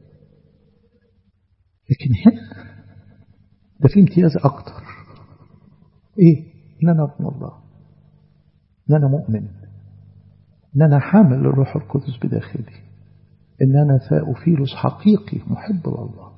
Speaker 1: لكن هنا ده في امتياز أكتر. إيه؟ إن أنا ابن الله، إن أنا مؤمن، إن أنا حامل للروح القدس بداخلي، إن أنا ثأوفيلوس حقيقي محب لله.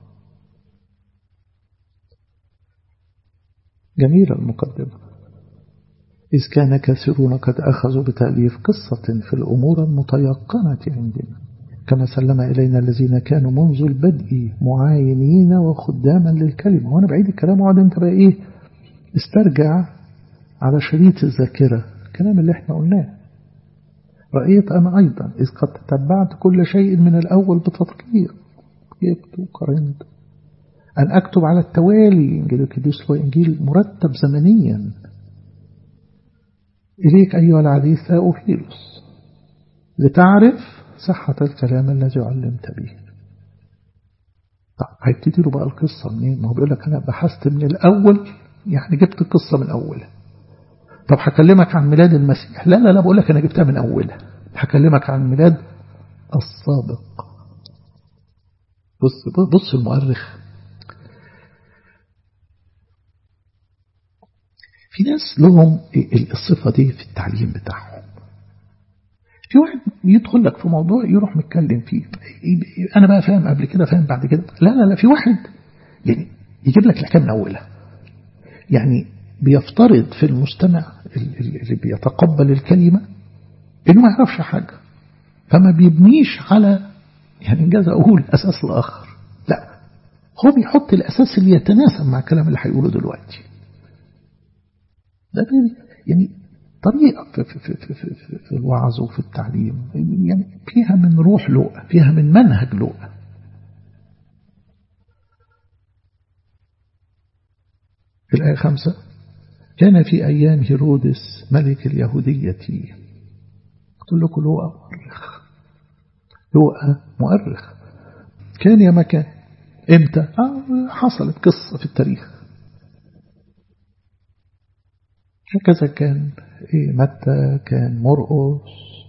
Speaker 1: جميلة المقدمة. إذ كان كثيرون قد أخذوا بتأليف قصة في الأمور المتيقنة عندنا كما سلم إلينا الذين كانوا منذ البدء معاينين وخداما للكلمة. وأنا بعيد الكلام وعد أنت بقى إيه استرجع على شريط الذاكرة الكلام اللي احنا قلناه. رأيت أنا أيضا إذ قد تتبعت كل شيء من الأول بتدقيق جبت وقرنت أن أكتب على التوالي إنجيل القديس وإنجيل مرتب زمنيا إليك أيها العزيز ثأوفيلوس لتعرف صحة الكلام الذي علمت به. طب هيبتدي له بقى القصة منين؟ ما هو بيقول لك أنا بحثت من الأول، يعني جبت القصة من أولها. طب هكلمك عن ميلاد المسيح، لا لا لا بقول لك أنا جبتها من أولها. هكلمك عن ميلاد السابق. بص المؤرخ، في ناس لهم الصفة دي في التعليم بتاعهم. في واحد يدخل لك في موضوع يروح متكلم فيه، أنا بقى فاهم قبل كده فاهم بعد كده. لا لا لا، في واحد يعني يجيب لك الحكاية من أولها، يعني بيفترض في المستمع اللي بيتقبل الكلمة إنه ما يعرفش حاجة، فما بيبنيش على يعني إنجاز أقول أساس الآخر. لا، هو بيحط الأساس اللي يتناسب مع الكلام اللي هيقوله دلوقتي. ده يعني طريقة في الوعظ وفي التعليم، يعني فيها من روح لوقا، فيها من منهج لوقا. في الآية 5 كان في أيام هيرودس ملك اليهودية. قلت لكم لوقا مؤرخ، لوقا مؤرخ. كان يا مكان امتى؟ حصلت قصة في التاريخ. هكذا كان متى، كان مرقس،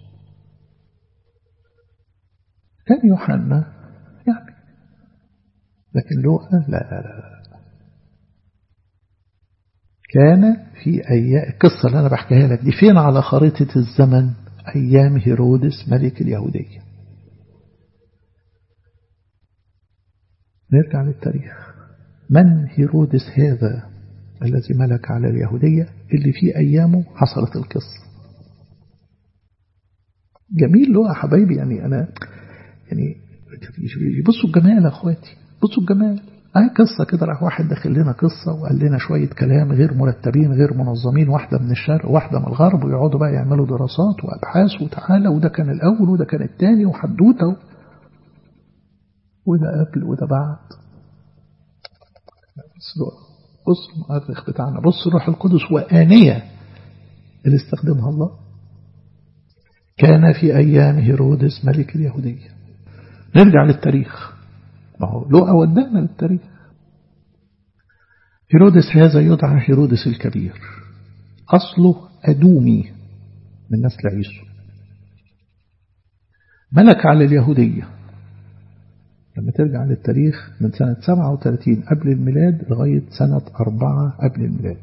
Speaker 1: كان يوحنا يعني، لكن لوقا لا لا لا. كان في أيام، القصة اللي أنا بحكيها لك دي فين على خريطة الزمن؟ أيام هيرودس ملك اليهودية. نرجع للتاريخ. من هيرودس هذا الذي ملك على اليهودية اللي في أيامه حصلت القصة؟ جميل له يا حبايبي. يعني أنا يعني بصوا الجمال يا أخواتي، بصوا الجمال. قصة كده، راح واحد داخل لنا قصة وقال لنا شوية كلام غير مرتبين غير منظمين، واحدة من الشرق وواحدة من الغرب، ويقعدوا بقى يعملوا دراسات وأبحاث وتعالى وده كان الأول وده كان الثاني وحدوته وده قبل وده بعد. بص المؤرخ بتاعنا، بص الروح القدس وآنية اللي استخدمها الله. كان في أيام هيرودس ملك اليهودية. نرجع للتاريخ، ما هو لوقا ودانا للتاريخ. هيرودس هذا يدعى هيرودس الكبير، أصله أدومي من نسل عيسو، ملك على اليهودية لما ترجع للتاريخ من سنة 37 قبل الميلاد لغاية سنة 4 قبل الميلاد.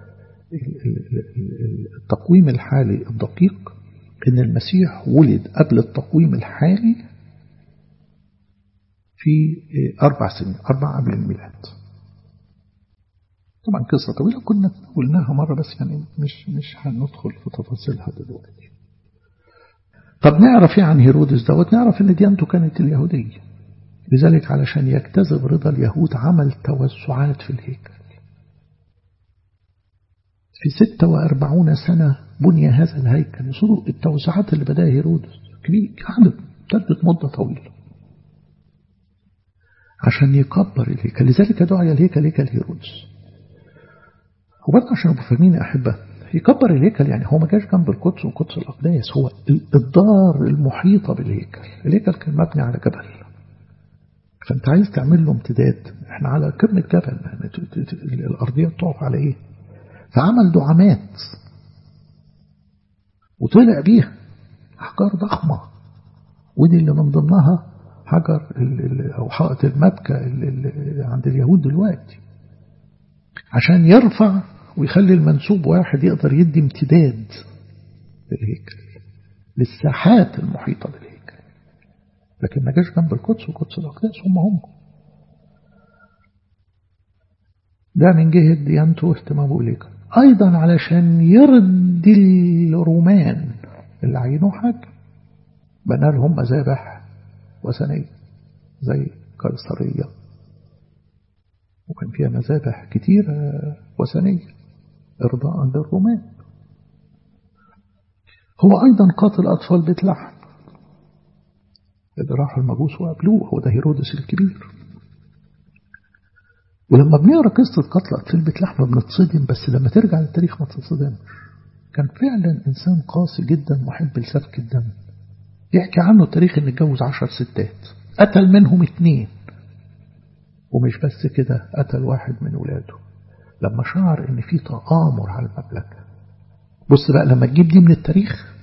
Speaker 1: التقويم الحالي الدقيق إن المسيح ولد قبل التقويم الحالي في 4 سنين، 4 قبل الميلاد. طبعا قصة طويلة كنا قلناها مرة، بس يعني مش هندخل في تفاصيلها دلوقتي. طب نعرف عن هيرودس دوت، نعرف ان ديانته كانت اليهودية، لذلك علشان يجتذب رضا اليهود عمل توسعات في الهيكل. في 46 سنة بني هذا الهيكل. يصيروا التوسعات اللي بدأها هيرودس كبير، امتدت مدة طويلة عشان يكبر الهيكل، لذلك دعي الهيكل هيكل هيرودس. وبرضه عشان نبقى فاهمين يا أحبة، يكبر الهيكل يعني هو ما جاش جنب القدس وقدس الأقداس، هو الدار المحيطة بالهيكل. الهيكل كان مبني على جبل، فأنت عايز تعمل له امتداد، احنا على قمة جبل، الأرضية تقف على ايه؟ فعمل دعامات وطلع بيها أحجار ضخمة، ودي اللي من ضمنها حجر أو حائط المبكى اللي عند اليهود دلوقتي، عشان يرفع ويخلي المنسوب واحد يقدر يدي امتداد للهيكل للساحات المحيطة بالهيكل. لكن ما جاش جنب القدس وقدس الأقداس هم. ده من جهة ديانته واهتمامه بالهيكل. أيضا علشان يرضي الرومان اللي عينوه حاكم، بنى لهم مذابح وثنية زي قيصرية، وكان فيها مذابح كتيرة وثنية إرضاء للرومان. هو أيضا قاتل أطفال بيت لحم اللي راحوا المجوس وقابلوه، هو ده هيرودس الكبير. ولما بنقرأ قصة قتل أطفال بيت لحم بنتصدم، بس لما ترجع للتاريخ ما تتصدمش. كان فعلا إنسان قاسي جدا محب لسفك الدم. يحكي عنه التاريخ إن اتجوز 10 ستات، قتل منهم 2، ومش بس كده قتل واحد من ولاده لما شعر إن في تآمر على المملكة. بص بقى لما تجيب دي من التاريخ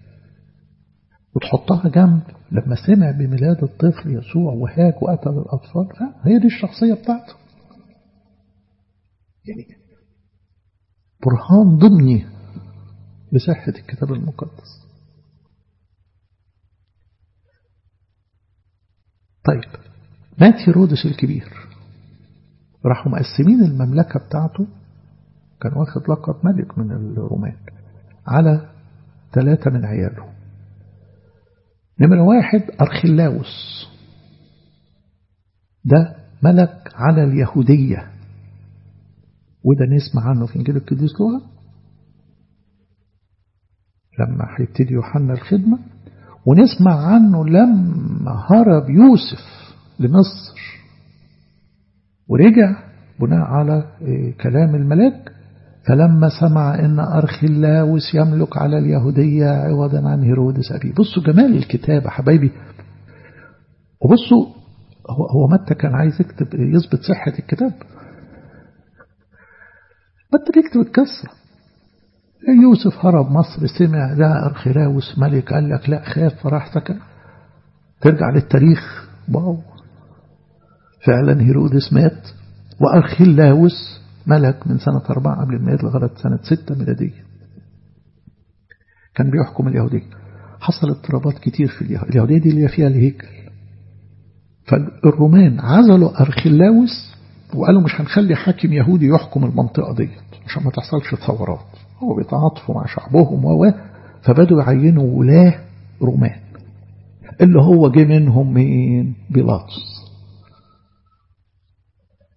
Speaker 1: وتحطها جنب لما سمع بميلاد الطفل يسوع وهاج وقتل الأطفال، هي دي الشخصية بتاعته. يعني برهان ضمني لصحة الكتاب المقدس. طيب مات هيرودس الكبير، راحوا مقسمين المملكة بتاعته، كان واخد لقب ملك من الرومان، على 3 من عياله. نمرة 1 أرخلاوس، ده ملك على اليهودية، وده نسمع عنه في إنجيل القديس لوقا لما هيبتدي يوحنا الخدمة، ونسمع عنه لما هرب يوسف لمصر ورجع بناء على كلام الملاك، فلما سمع ان أرخلاوس يملك على اليهودية عوضا عن هيرودس أبيه. بصوا جمال الكتابة حبايبي، وبصوا هو متى كان عايز يكتب يثبت صحة الكتاب، متى بيكتب القصة. يوسف هرب مصر، سمع ده أرخلاوس ملك، قال لك لا خاف فراح سكن. ترجع للتاريخ، واو فعلا هيرودس مات، وأرخلاوس ملك من سنة 4 قبل الميلاد لغاية سنة 6 ميلادية، كان بيحكم اليهودية. حصل اضطرابات كتير في اليهودية دي اللي فيها الهيكل، فالرومان عزلوا أرخلاوس وقالوا مش هنخلي حاكم يهودي يحكم المنطقة دي عشان ما تحصلش ثورات، هو بيتعاطفوا مع شعبهم فبدوا يعينوا ولاة رومان، اللي هو جه منهم مين؟ بيلاطس.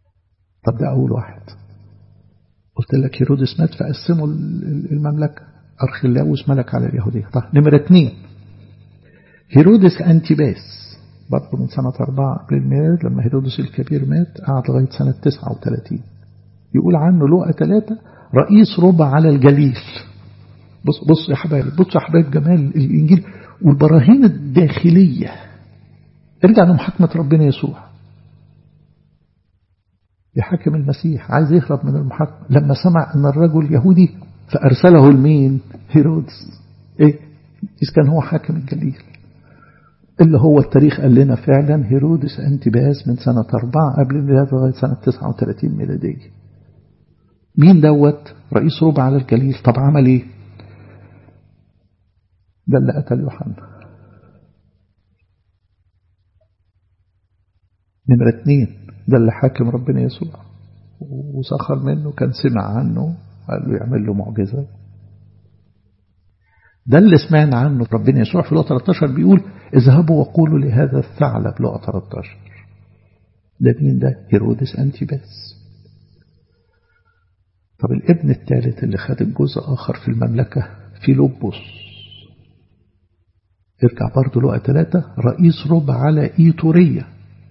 Speaker 1: طب ده أول واحد. قلت لك هيرودس مات فقسموا المملكة، أرخلاوس ملك على اليهودية. طب نمرة 2 هيرودس أنتيباس، برضه من سنة 4 قبل الميلاد، لما هيرودس الكبير مات قعد لغاية سنة 39. يقول عنه لوقا 3 رئيس ربع على الجليل. بص يا حبايب، بص يا حبايب جمال الإنجيل والبراهين الداخلية. ارجع لمحاكمة ربنا يسوع، يحاكم المسيح، عايز يهرب من المحاكمة لما سمع أن الرجل يهودي فأرسله المين؟ هيرودس. إيه؟ إذ كان هو حاكم الجليل، اللي هو التاريخ قال لنا فعلا هيرودس أنتيباس من سنة 4 قبل الميلاد لغاية سنة 39 ميلادية. مين دوت؟ رئيس ربع على الجليل. طب عمل إيه؟ ده اللي قتل يوحنا. نمرة 2 ده اللي حاكم ربنا يسوع وسخر منه، كان سمع عنه قال له يعمل له معجزة. ده اللي سمعنا عنه ربنا يسوع في لوقا 13 بيقول اذهبوا وقولوا لهذا الثعلب. لوقا 13 ده مين؟ ده هيرودس أنتيباس. طب الابن الثالث اللي خد الجزء آخر في المملكة فيلبس، ارجع برضه لوقا 3 رئيس ربع على إيطورية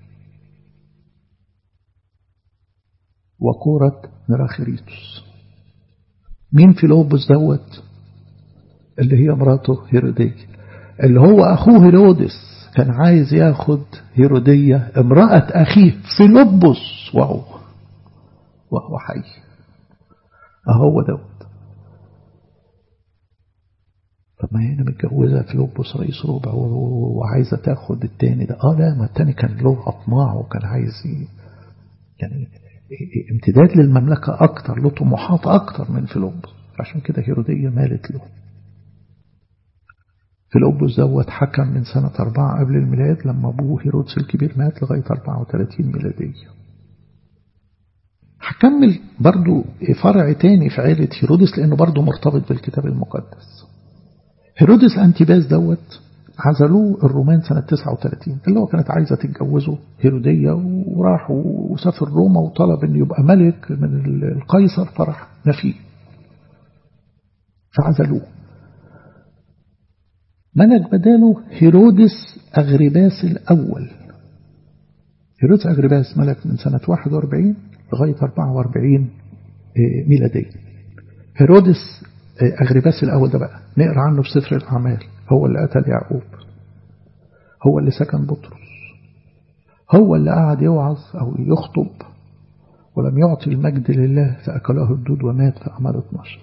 Speaker 1: وكورة نراخريتوس. مين فيلبس دوت؟ اللي هي مراته هيرودية، اللي هو أخوه هيرودس كان عايز ياخد هيرودية امرأة أخيه فيلبس وهو حي. أهو دوت. طب ما هي هنا متجوزة فيلبس رئيس ربع وعايزة تاخد التاني ده. لا، ما التاني كان له أطماع وكان عايز يعني امتداد للمملكة أكتر، له طموحات أكتر من فيلبس، عشان كده هيرودية مالت له. فيلبس دوت حكم من سنة 4 قبل الميلاد لما أبوه هيرودس الكبير مات لغاية 34 ميلادية. هكمل برضو فرع تاني في عائلة هيرودس لأنه برضو مرتبط بالكتاب المقدس. هيرودس أنتيباس دوت عزلوه الرومان سنة 39، اللي هو كانت عايزة تتجوزه هيرودية، وراح وسافر روما وطلب أن يبقى ملك من القيصر، فرح نفيه فعزلوه. ملك بداله هيرودس أغرباس الأول. هيرودس أغرباس ملك من سنة 41 لغاية 44 ميلادية. هيرودس أغرباس الأول ده بقى نقرأ عنه في سفر الأعمال، هو اللي قتل يعقوب، هو اللي سكن بطرس، هو اللي قعد يوعظ أو يخطب ولم يعطي المجد لله فأكله الدود ومات في أعمال 12.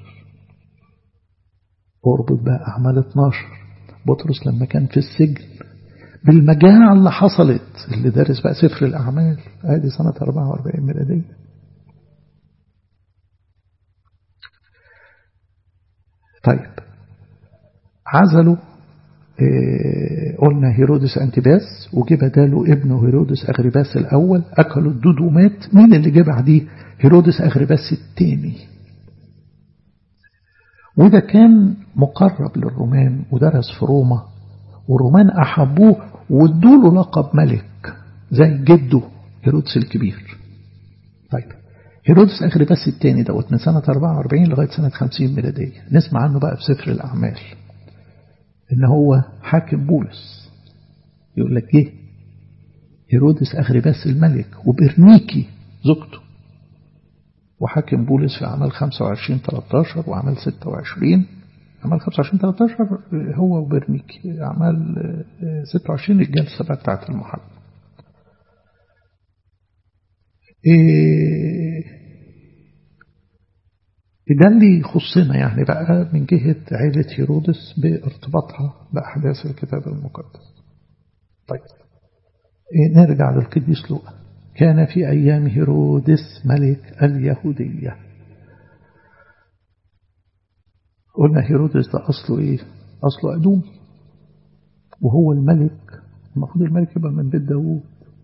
Speaker 1: اربط بقى أعمال 12 بطرس لما كان في السجن بالمجاعة اللي حصلت، اللي دارس بقى سفر الأعمال هذه سنة 44 ميلادية. طيب عزلوا قلنا هيرودس أنتيباس وجي بداله ابنه هيرودس أغرباس الأول، أكلوا الدود ومات. مين اللي جه بعديه؟ هيرودس أغرباس الثاني، وده كان مقرب للرومان ودرس في روما، والرومان أحبوه وادوا له لقب ملك زي جده هيرودس الكبير. طيب هيرودس أغرباس الثاني دوت من سنة 44 لغاية سنة 50 ميلادية، نسمع عنه بقى في سفر الأعمال إن هو حاكم بولس. يقول لك إيه؟ هيرودس أغرباس الملك وبرنيكي زوجته، وحاكم بولس في أعمال 25-13 وأعمال 26. أعمال 25-13 هو وبرنيكي، أعمال 26 الجلسة بقى بتاعت المحاكمة. ده اللي يخصنا يعني بقى من جهة عائلة هيرودس بارتباطها بأحداث الكتاب المقدس. طيب نرجع للقديس لوقا. كان في أيام هيرودس ملك اليهودية. قلنا هيرودس ده أصله إيه؟ أصله أدوم، وهو الملك، المفروض الملك يبقى من بيت داوود.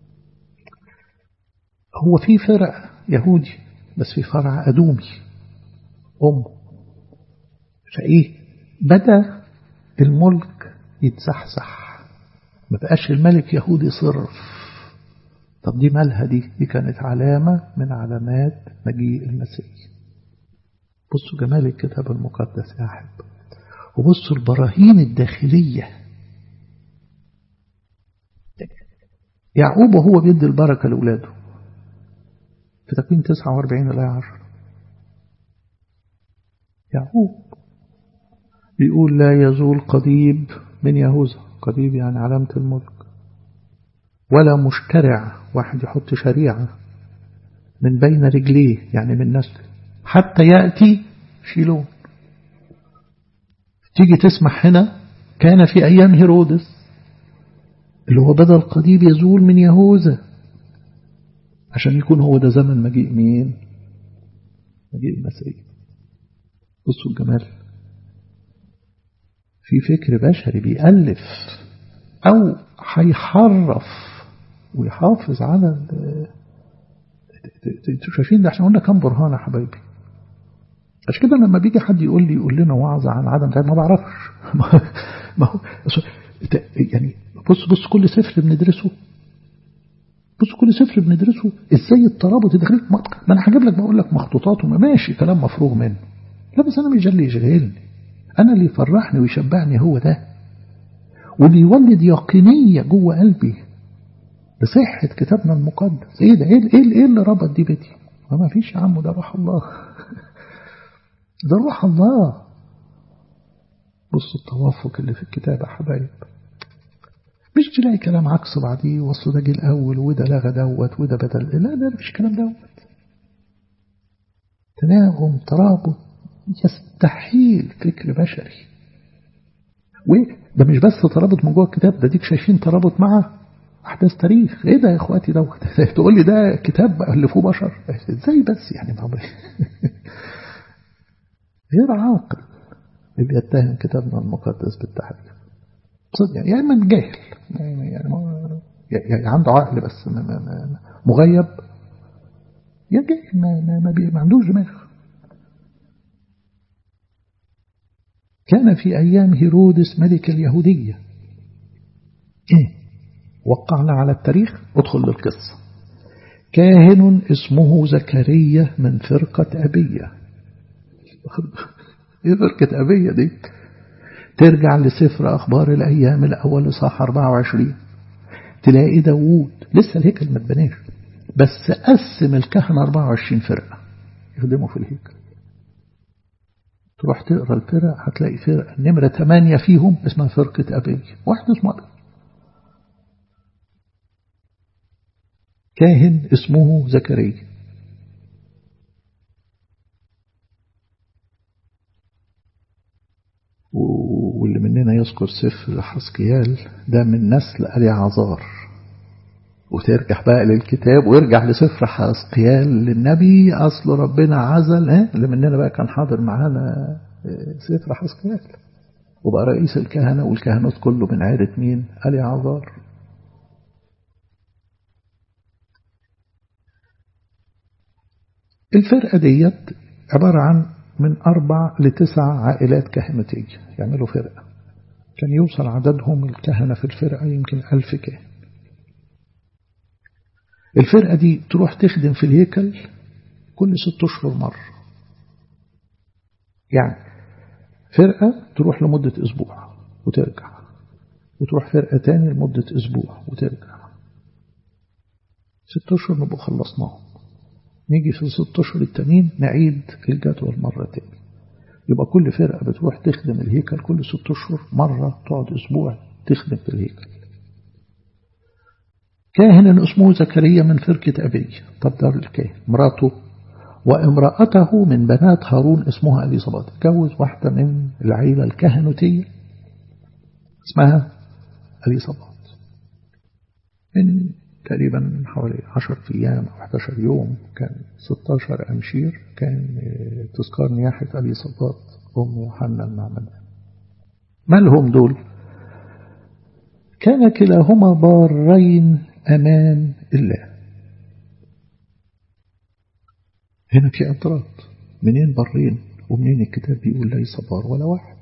Speaker 1: هو في فرع يهودي بس في فرع أدومي أمه، فإيه بدأ الملك يتزحزح، ما بقاش الملك يهودي صرف، طب دي مالها؟ دي كانت علامة من علامات مجيء المسيح. بصوا جمال الكتاب المقدس يا أحب، وبصوا البراهين الداخلية. يعقوب وهو بيدي البركة لأولاده في تكوين 49 الآية 10، يعقوب بيقول لا يزول قضيب من يهوذا، قضيب يعني علامة الملك، ولا مشترع، واحد يحط شريعة، من بين رجليه يعني من نسله، حتى يأتي شيلون. تيجي تسمع هنا كان في أيام هيرودس اللي هو بدل قضيب يزول من يهوذا، عشان يكون هو ده زمن مجيء مين؟ مجيء المسيح. بصوا الجمال، في فكر بشري بيألف أو هيحرف ويحافظ على انتوا شايفين ده؟ احنا قلنا كم برهان يا حبايبي. عشان كده لما بيجي حد يقول لنا وعظ عن عدم تعب ما بعرفش ما هو يعني بص كل سفر بندرسه، بص كل سفر بندرسه ازاي الترابط الداخلي. ما انا هجيب لك بقول لك مخطوطات ماشي كلام مفروغ منه، لا بس انا مش اللي يشغلني، انا اللي يفرحني ويشبعني هو ده، واللي يولد يقينيه جوه قلبي بصحه كتابنا المقدس. ايه ده؟ ايه اللي ربط دي بيتي؟ ما فيش يا عم، ده روح الله ده روح الله. بصوا التوافق اللي في الكتاب يا حبايب، مش تلاقي كلام عكس بعضيه، وصل ده جه الأول وده لغى دوت وده بدل، لا مفيش كلام دوت. تناغم ترابط يستحيل فكر بشري. وده مش بس ترابط من جوه الكتاب، ده ديك شايفين ترابط مع أحداث تاريخ. إيه ده يا إخواتي دوت؟ تقول لي ده كتاب ألفوه بشر؟ إزاي بس يعني؟ غير عاقل اللي يتهم كتابنا المقدس بالتحريف. صدق يعني من جاهل، يعني عنده عقل بس مغيب، يا جاهل ما عندوش دماغ. كان في أيام هيرودس ملك اليهودية وقعنا على التاريخ، ادخل للقصة. كاهن اسمه زكريا من فرقة أبية. ايه فرقة أبية دي؟ ترجع لسفر أخبار الأيام الأول صح 24، تلاقي داوود لسه الهيكل ما اتبناش، بس قسم الكهنة 24 فرقة يخدموا في الهيكل. تروح تقرأ الفرق هتلاقي فرقة نمرة 8 فيهم اسمها فرقة أبية، واحد اسمه أبي. كاهن اسمه زكريا. واللي مننا يذكر سفر حسقيال ده من نسل أليعازار، وترجع بقى للكتاب ويرجع لسفر حسقيال للنبي أصل ربنا عزل. اللي مننا بقى كان حاضر معانا سفر حسقيال، وبقى رئيس الكهنة والكهنوت كله من عائلة مين؟ أليعازار. الفرقة ديت عبارة عن من 4 ل9 عائلات كهنوتية يعملوا فرقة، كان يوصل عددهم الكهنة في الفرقة يمكن 1000 كاهن. الفرقة دي تروح تخدم في الهيكل كل 6 أشهر مرة، يعني فرقة تروح لمدة أسبوع وترجع، وتروح فرقة تاني لمدة أسبوع وترجع. 6 أشهر نبقى خلصناهم، نيجي في 6 أشهر التانيين نعيد الجدول مرة تاني. يبقى كل فرقة بتروح تخدم الهيكل كل 6 أشهر مرة، تقعد أسبوع تخدم في الهيكل. كاهن اسمه زكريا من فرقة أبي. طب ده الكاهن مراته وامرأته من بنات هارون اسمها أليصابات، تجوز واحدة من العيلة الكهنوتية اسمها أليصابات. من تقريبا حوالي 10 أيام أو 11 يوم كان 16 أمشير كان تذكار نياحة أليصابات أم يوحنا المعمدان. مالهم دول؟ كان كلاهما بارين أمام الله. هنا في اعتراض، منين بارين ومنين الكتاب بيقول ليس بار ولا واحد؟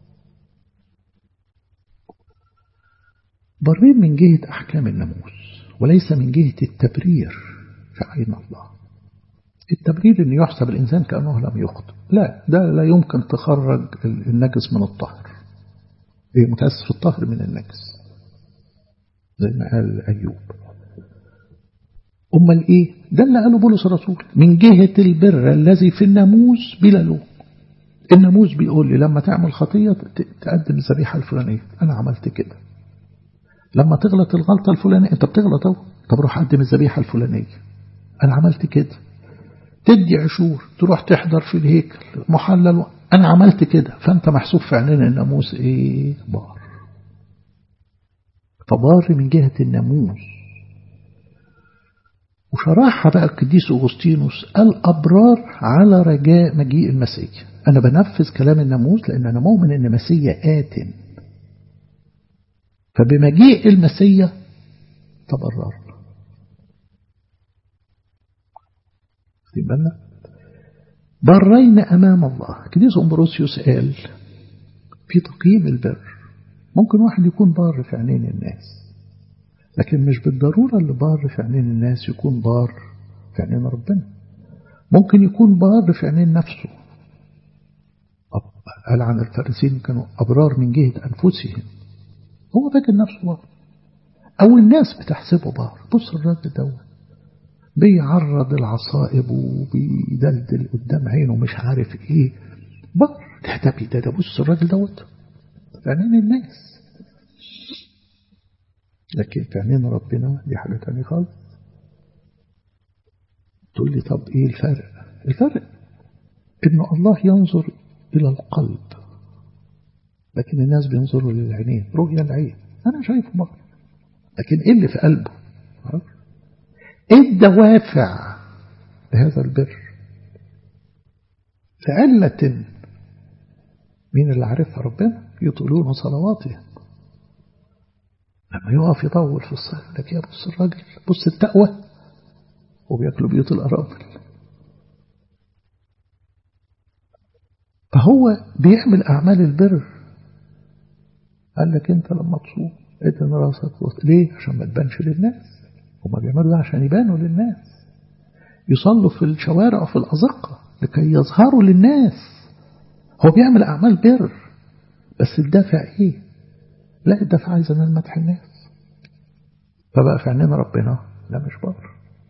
Speaker 1: بارين من جهة أحكام الناموس، وليس من جهة التبرير في عين الله. التبرير أن يحسب الإنسان كأنه لم يخطئ، لا، ده لا يمكن تخرج النجس من الطهر، متأسف الطهر من النجس زي ما قال أيوب. أمال إيه؟ ده اللي قاله بولس الرسول، من جهة البر الذي في الناموس بلا لوم. الناموس بيقول لي لما تعمل خطية تقدم الذبيحة الفلانية، أنا عملت كده. لما تغلط الغلطة الفلانية، أنت بتغلط أهو، طب روح قدم الذبيحة الفلانية، أنا عملت كده. تدي عشور، تروح تحضر في الهيكل محلل، أنا عملت كده. فأنت محسوب في عينين الناموس إيه؟ بار. فبار من جهة الناموس. وشرحها بقى القديس أغسطينوس، الأبرار على رجاء مجيء المسيح. أنا بنفذ كلام الناموس لأن أنا مؤمن أن المسيح آت، فبمجيء المسيح تبررنا. في بالنا برين أمام الله. قديس أمبروسيوس قال في تقييم البر، ممكن واحد يكون بار في عينين الناس، لكن مش بالضرورة اللي بار في عينين الناس يكون بار في عينين ربنا. ممكن يكون بار في عينين نفسه. قال عن الفارسين كانوا أبرار من جهة أنفسهم، هو فاكر نفسه بار، أو الناس بتحسبه بار. بص الراجل دوت بيعرض العصائب وبيدلدل قدام عينه مش عارف ايه، بار. تحتبي ده بص الراجل دوت في عينين الناس، لكن في عينين ربنا دي حاجة تانية خالص. تقول لي طب ايه الفرق؟ الفرق انه الله ينظر الى القلب، لكن الناس بينظروا للعينين، رؤية العين. انا شايفه بار، لكن ايه اللي في قلبه؟ ايه الدوافع لهذا البر؟ لعلة مين اللي عارفها؟ ربنا. يطولون صلواتهم. لما يقف يطول في الصلاة لك يا بص الراجل، بص التقوى، وبياكلوا بيوت الأرامل. فهو بيعمل أعمال البر. قال لك أنت لما تصوم ادن راسك وسط. ليه؟ عشان ما تبانش للناس. هما بيعملوا ده عشان يبانوا للناس. يصلوا في الشوارع وفي الأزقة لكي يظهروا للناس. هو بيعمل أعمال بر، بس الدافع إيه؟ لا، الدافع عايز من مدح الناس. فبقى في عيننا ربنا لا، مش بر.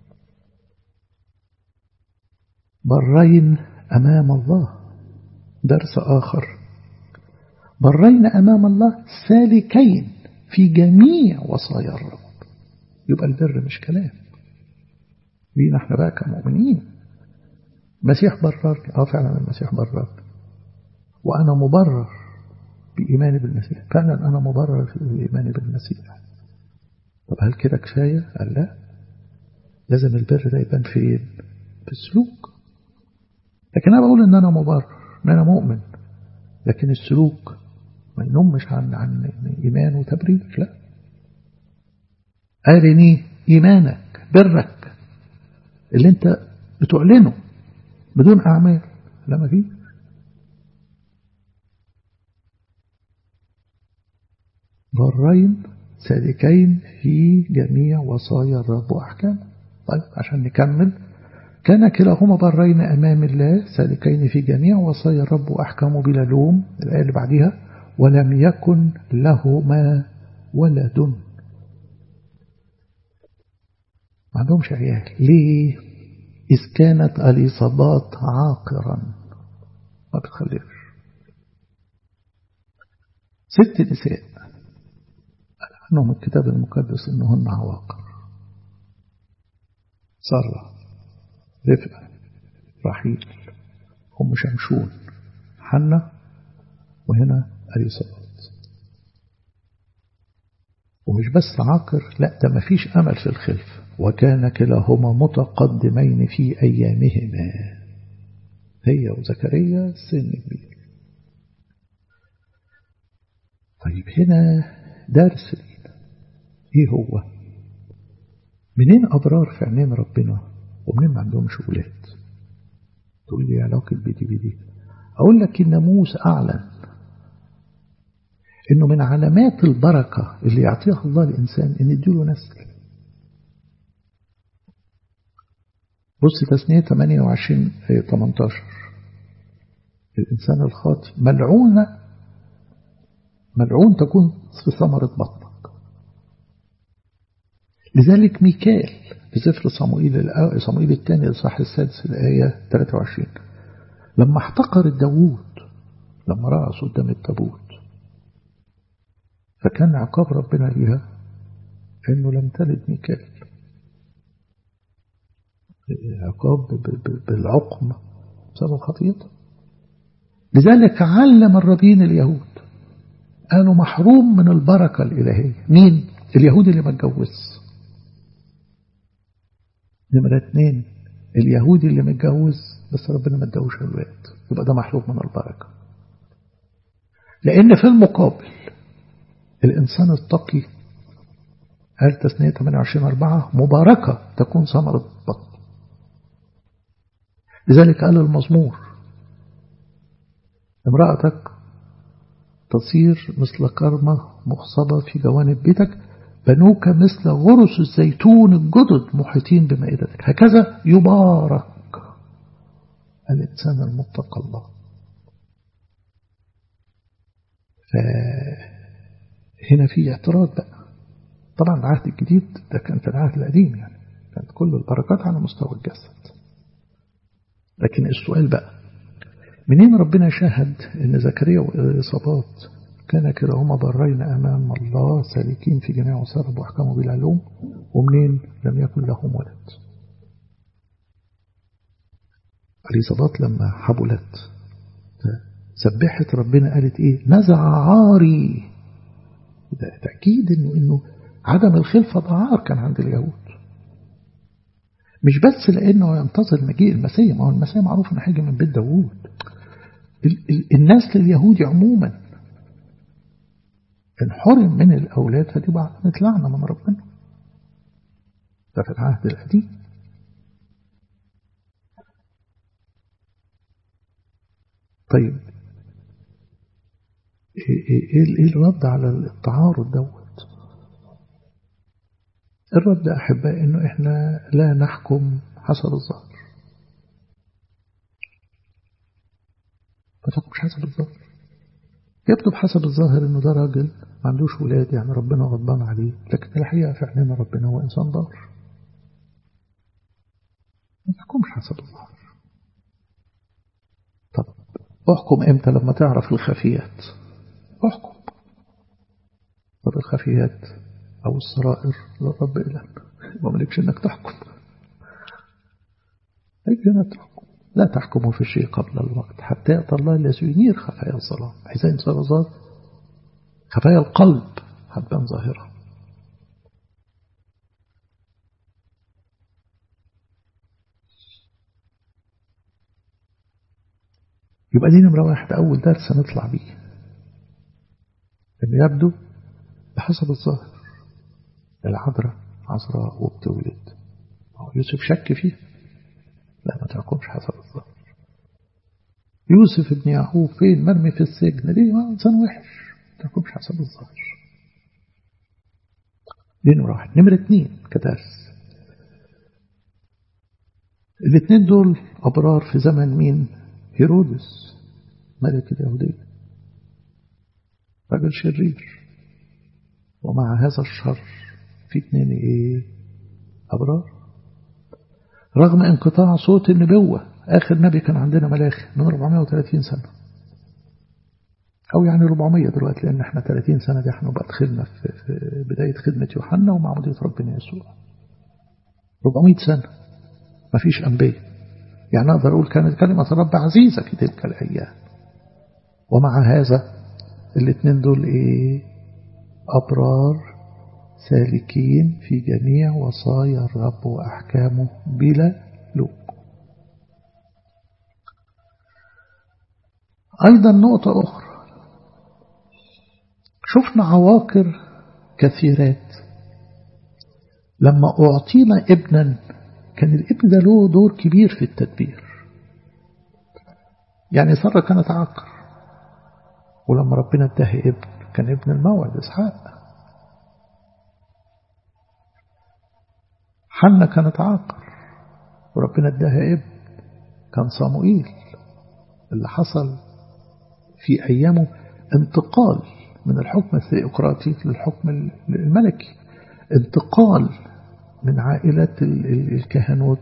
Speaker 1: برين أمام الله. درس آخر، برين أمام الله سالكين في جميع وصايا الرب. يبقى البر مش كلام لينا احنا بقى كمؤمنين. المسيح بررني، فعلا المسيح بررني، وأنا مبرر بإيماني بالمسيح. فعلا أنا مبرر في إيماني بالمسيح. طب هل كده كفاية؟ قال لا، لازم البر ده يبان فين؟ في السلوك. لكن أنا بقول إن أنا مبرر، إن أنا مؤمن، لكن السلوك ما ينمش عن إيمان وتبرير. لا، أرني إيمانك، برك اللي أنت بتعلنه بدون أعمال. لا، ما فيه. برين سالكين في جميع وصايا الرب وأحكامه. طيب عشان نكمل، كان كلاهما برين أمام الله سالكين في جميع وصايا الرب وأحكامه بلا لوم. الآية اللي بعدها، ولم يكن لهما ولد. ما عندهمش عيال. ليه؟ إذ كانت أليصابات عاقرا، ما بتخلفش. 6 نساء عنهم الكتاب المقدس إنهن عواقر: سارة، رفقة، رحيل، أم شمشون، حنة، وهنا أليصابات. ومش بس عاقر، لا، ده مفيش أمل في الخلف. وكان كلاهما متقدمين في أيامهما، هي وزكريا سن كبير. طيب هنا درس لينا، ايه هو؟ منين أبرار في عينين ربنا ومنين ما عندهمش ولاد؟ تقول لي علاقة بدي. أقول لك الناموس أعلن إنه من علامات البركة اللي يعطيها الله الإنسان إن يديله نسل. بص تثنية 28-18 الإنسان الخاطئ ملعون تكون في ثمرة بطنك. لذلك ميكال في سفر صموئيل الثاني الإصحاح 6 الآية 23 لما احتقر داوود لما رأس قدام التابوت فكان عقاب ربنا ليها انه لم تلد ميكال، عقاب بالعقم بسبب خطيئته. لذلك علم الربين اليهود قالوا محروم من البركة الإلهية مين؟ اليهود اللي ما اتجوز. نمرة 2 اليهودي اللي متجوز بس ربنا ما اداهوش الولاد، يبقى ده محروم من البركة. لأن في المقابل الإنسان التقي قال تثنية 28-4 مباركة تكون ثمرة بطن. لذلك قال المزمور امرأتك تصير مثل كرمة مخصبة في جوانب بيتك، بنوك مثل غرس الزيتون الجدد محيطين بمائدتك. هكذا يبارك الإنسان المتقى الله. فهنا في اعتراض بقى. طبعا العهد الجديد ده كان في العهد القديم، يعني كانت كل البركات على مستوى الجسد. لكن السؤال بقى منين ربنا شاهد ان زكريا وإليصابات كان كلاهما برين أمام الله سالكين في جميع وسائر وأحكامه بالعلوم، ومنين لم يكن لهم ولد؟ إليصابات لما حبلت سبحت ربنا قالت إيه؟ نزع عاري. ده تأكيد إنه عدم الخلفة ده عار كان عند اليهود، مش بس لأنه ينتظر مجيء المسيح، ما هو المسيح معروف إنه هيجي من بيت داوود. النسل اليهودي عموما إن حرم من الأولاد هتبقى علامة لعنة من ربنا. ده في العهد القديم. طيب إيه الرد على التعارض دوت؟ الرد أحبائي إنه إحنا لا نحكم حسب الظاهر. ما تحكمش حسب الظاهر. يبدو بحسب الظاهر إنه ده راجل ما عندوش ولاد، يعني ربنا غضبان عليه، لكن الحقيقة في عيننا ربنا هو إنسان ضار. ما تحكمش حسب الظاهر. طب احكم إمتى؟ لما تعرف الخفيات احكم. طب الخفيات أو السرائر للرب إلهنا، ما ملكش إنك تحكم. لكن تحكم لا تحكموا في الشيء قبل الوقت حتى يأتي الله الذي ينير خفايا الظلام. حيث صار ظاهر خفايا القلب هتبان ظاهرة. يبقى دي نمرة 1 أول درس هنطلع بيه، إنه يبدو بحسب الظاهر. العذراء عذراء وبتولد، يوسف شك فيه، لا ما تحكمش حسب الظاهر. يوسف ابن يعقوب فين؟ مرمي في السجن، ليه؟ ما إنسان وحش، ما تحكمش حسب الظاهر. دي نمرة 1. نمرة 2 كدرس، الاثنين دول أبرار في زمن مين؟ هيرودس ملك اليهودية، رجل شرير، ومع هذا الشر في اثنين أبرار. رغم انقطاع صوت النبوة، آخر نبي كان عندنا ملاخي من 430 سنة، أو يعني 400 دلوقتي، لأن احنا 30 سنة دي احنا بقى دخلنا في بداية خدمة يوحنا ومعمودية ربنا يسوع. 400 سنة ما فيش أنبياء. يعني أقدر أقول كانت كلمة الرب عزيزة في تلك الأيام. ومع هذا الاثنين دول أبرار سالكين في جميع وصايا الرب وأحكامه بلا لوم. أيضا نقطة أخرى، شفنا عواقر كثيرات. لما أعطينا ابنا كان الابن ده له دور كبير في التدبير. يعني سارة كانت عاقر، ولما ربنا اداه ابن كان ابن الموعد إسحاق. حنة كانت عاقر، وربنا اداها ابن كان صموئيل. اللي حصل في أيامه انتقال من الحكم الثيوقراطي للحكم الملكي، انتقال من عائلة الكهنوت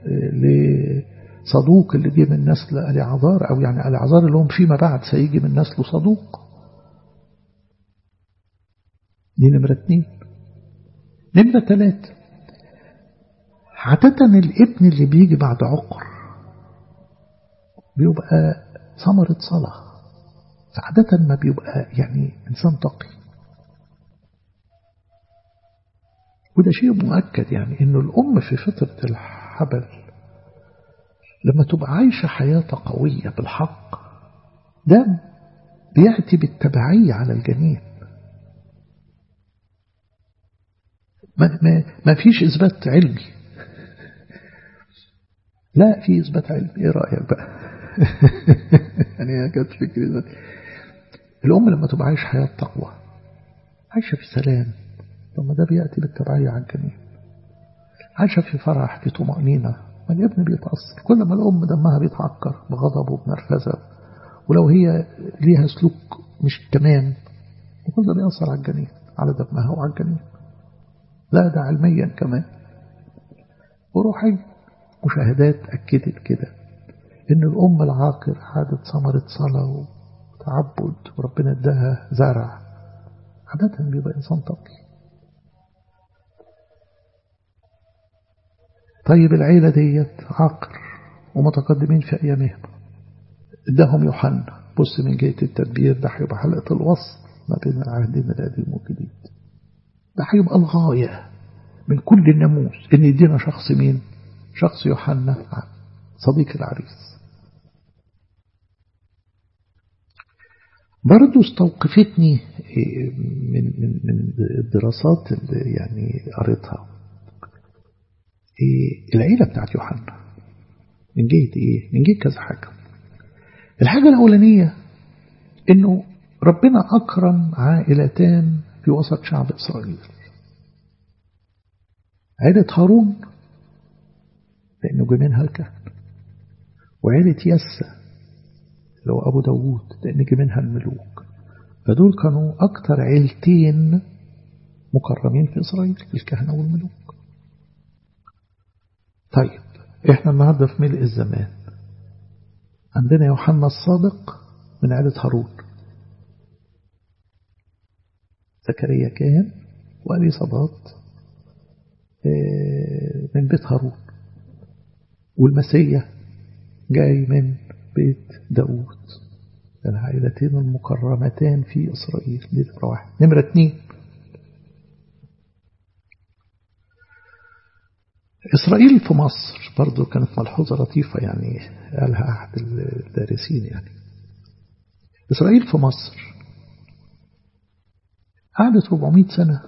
Speaker 1: لصدوق اللي جه من نسل أليعزار، أو يعني أليعزار اللي هم فيما بعد سيجي من نسله صدوق. دي نمرة 2. نمرة 3، عادة الابن اللي بيجي بعد عقر بيبقى ثمرة صلاة، فعادة ما بيبقى يعني إنسان تقي. وده شيء مؤكد، يعني إنه الأم في فترة الحبل لما تبقى عايشة حياة قوية بالحق، ده بيأتي بالتبعية على الجنين. ما فيش إثبات علمي، لا في إثبات علمي. إيه رأيك بقى؟ يعني كانت فكرة الأم لما تبقى عايشة حياة تقوى، عايشة في سلام، ثم ده بيأتي بالتبعية على الجنين. عايشة في فرح، في طمأنينة، ما الابن بيتأثر. كل ما الأم دمها بيتعكر بغضب وبنرفزة، ولو هي ليها سلوك مش تمام، وكل ده بيأثر على الجنين، على دمها وعلى الجنين. لا ده علميا كمان وروحي. مشاهدات أكدت كده إن الأم العاقر عادت ثمرة صلاة وتعبد، وربنا اداها زرع، عادة بيبقى إنسان تقي. طيب العيلة ديت عاقر ومتقدمين في أيامهم، اداهم يوحنا. بص من جهة التدبير ده هيبقى حلقة الوصل ما بين العهدين القديم والجديد. ده هيبقى الغاية من كل الناموس، إن يدينا شخص مين؟ شخص يوحنا صديق العريس. برضو استوقفتني من الدراسات اللي يعني قريتها العيلة بتاعت يوحنا من جهة إيه؟ من جهة كذا حاجة. الحاجة الأولانية إنه ربنا أكرم عائلتان في وسط شعب إسرائيل، عائلة هارون لأنه جه منها الكهنة، وعائلة يسى اللي هو أبو داوود لأن جه منها الملوك. فدول كانوا أكتر عيلتين مكرمين في إسرائيل، الكهنة والملوك. طيب إحنا النهاردة في ملء الزمان عندنا يوحنا الصادق من عائلة هارون، زكريا كاهن، وإليصابات من بيت هارون، والمسيح جاي من بيت داود. العائلتين المكرمتان في إسرائيل. دي نمرة 1. نمرة 2، إسرائيل في مصر برضو كانت ملحوظة لطيفة، يعني قالها أحد الدارسين. يعني إسرائيل في مصر قعدت 400 سنة.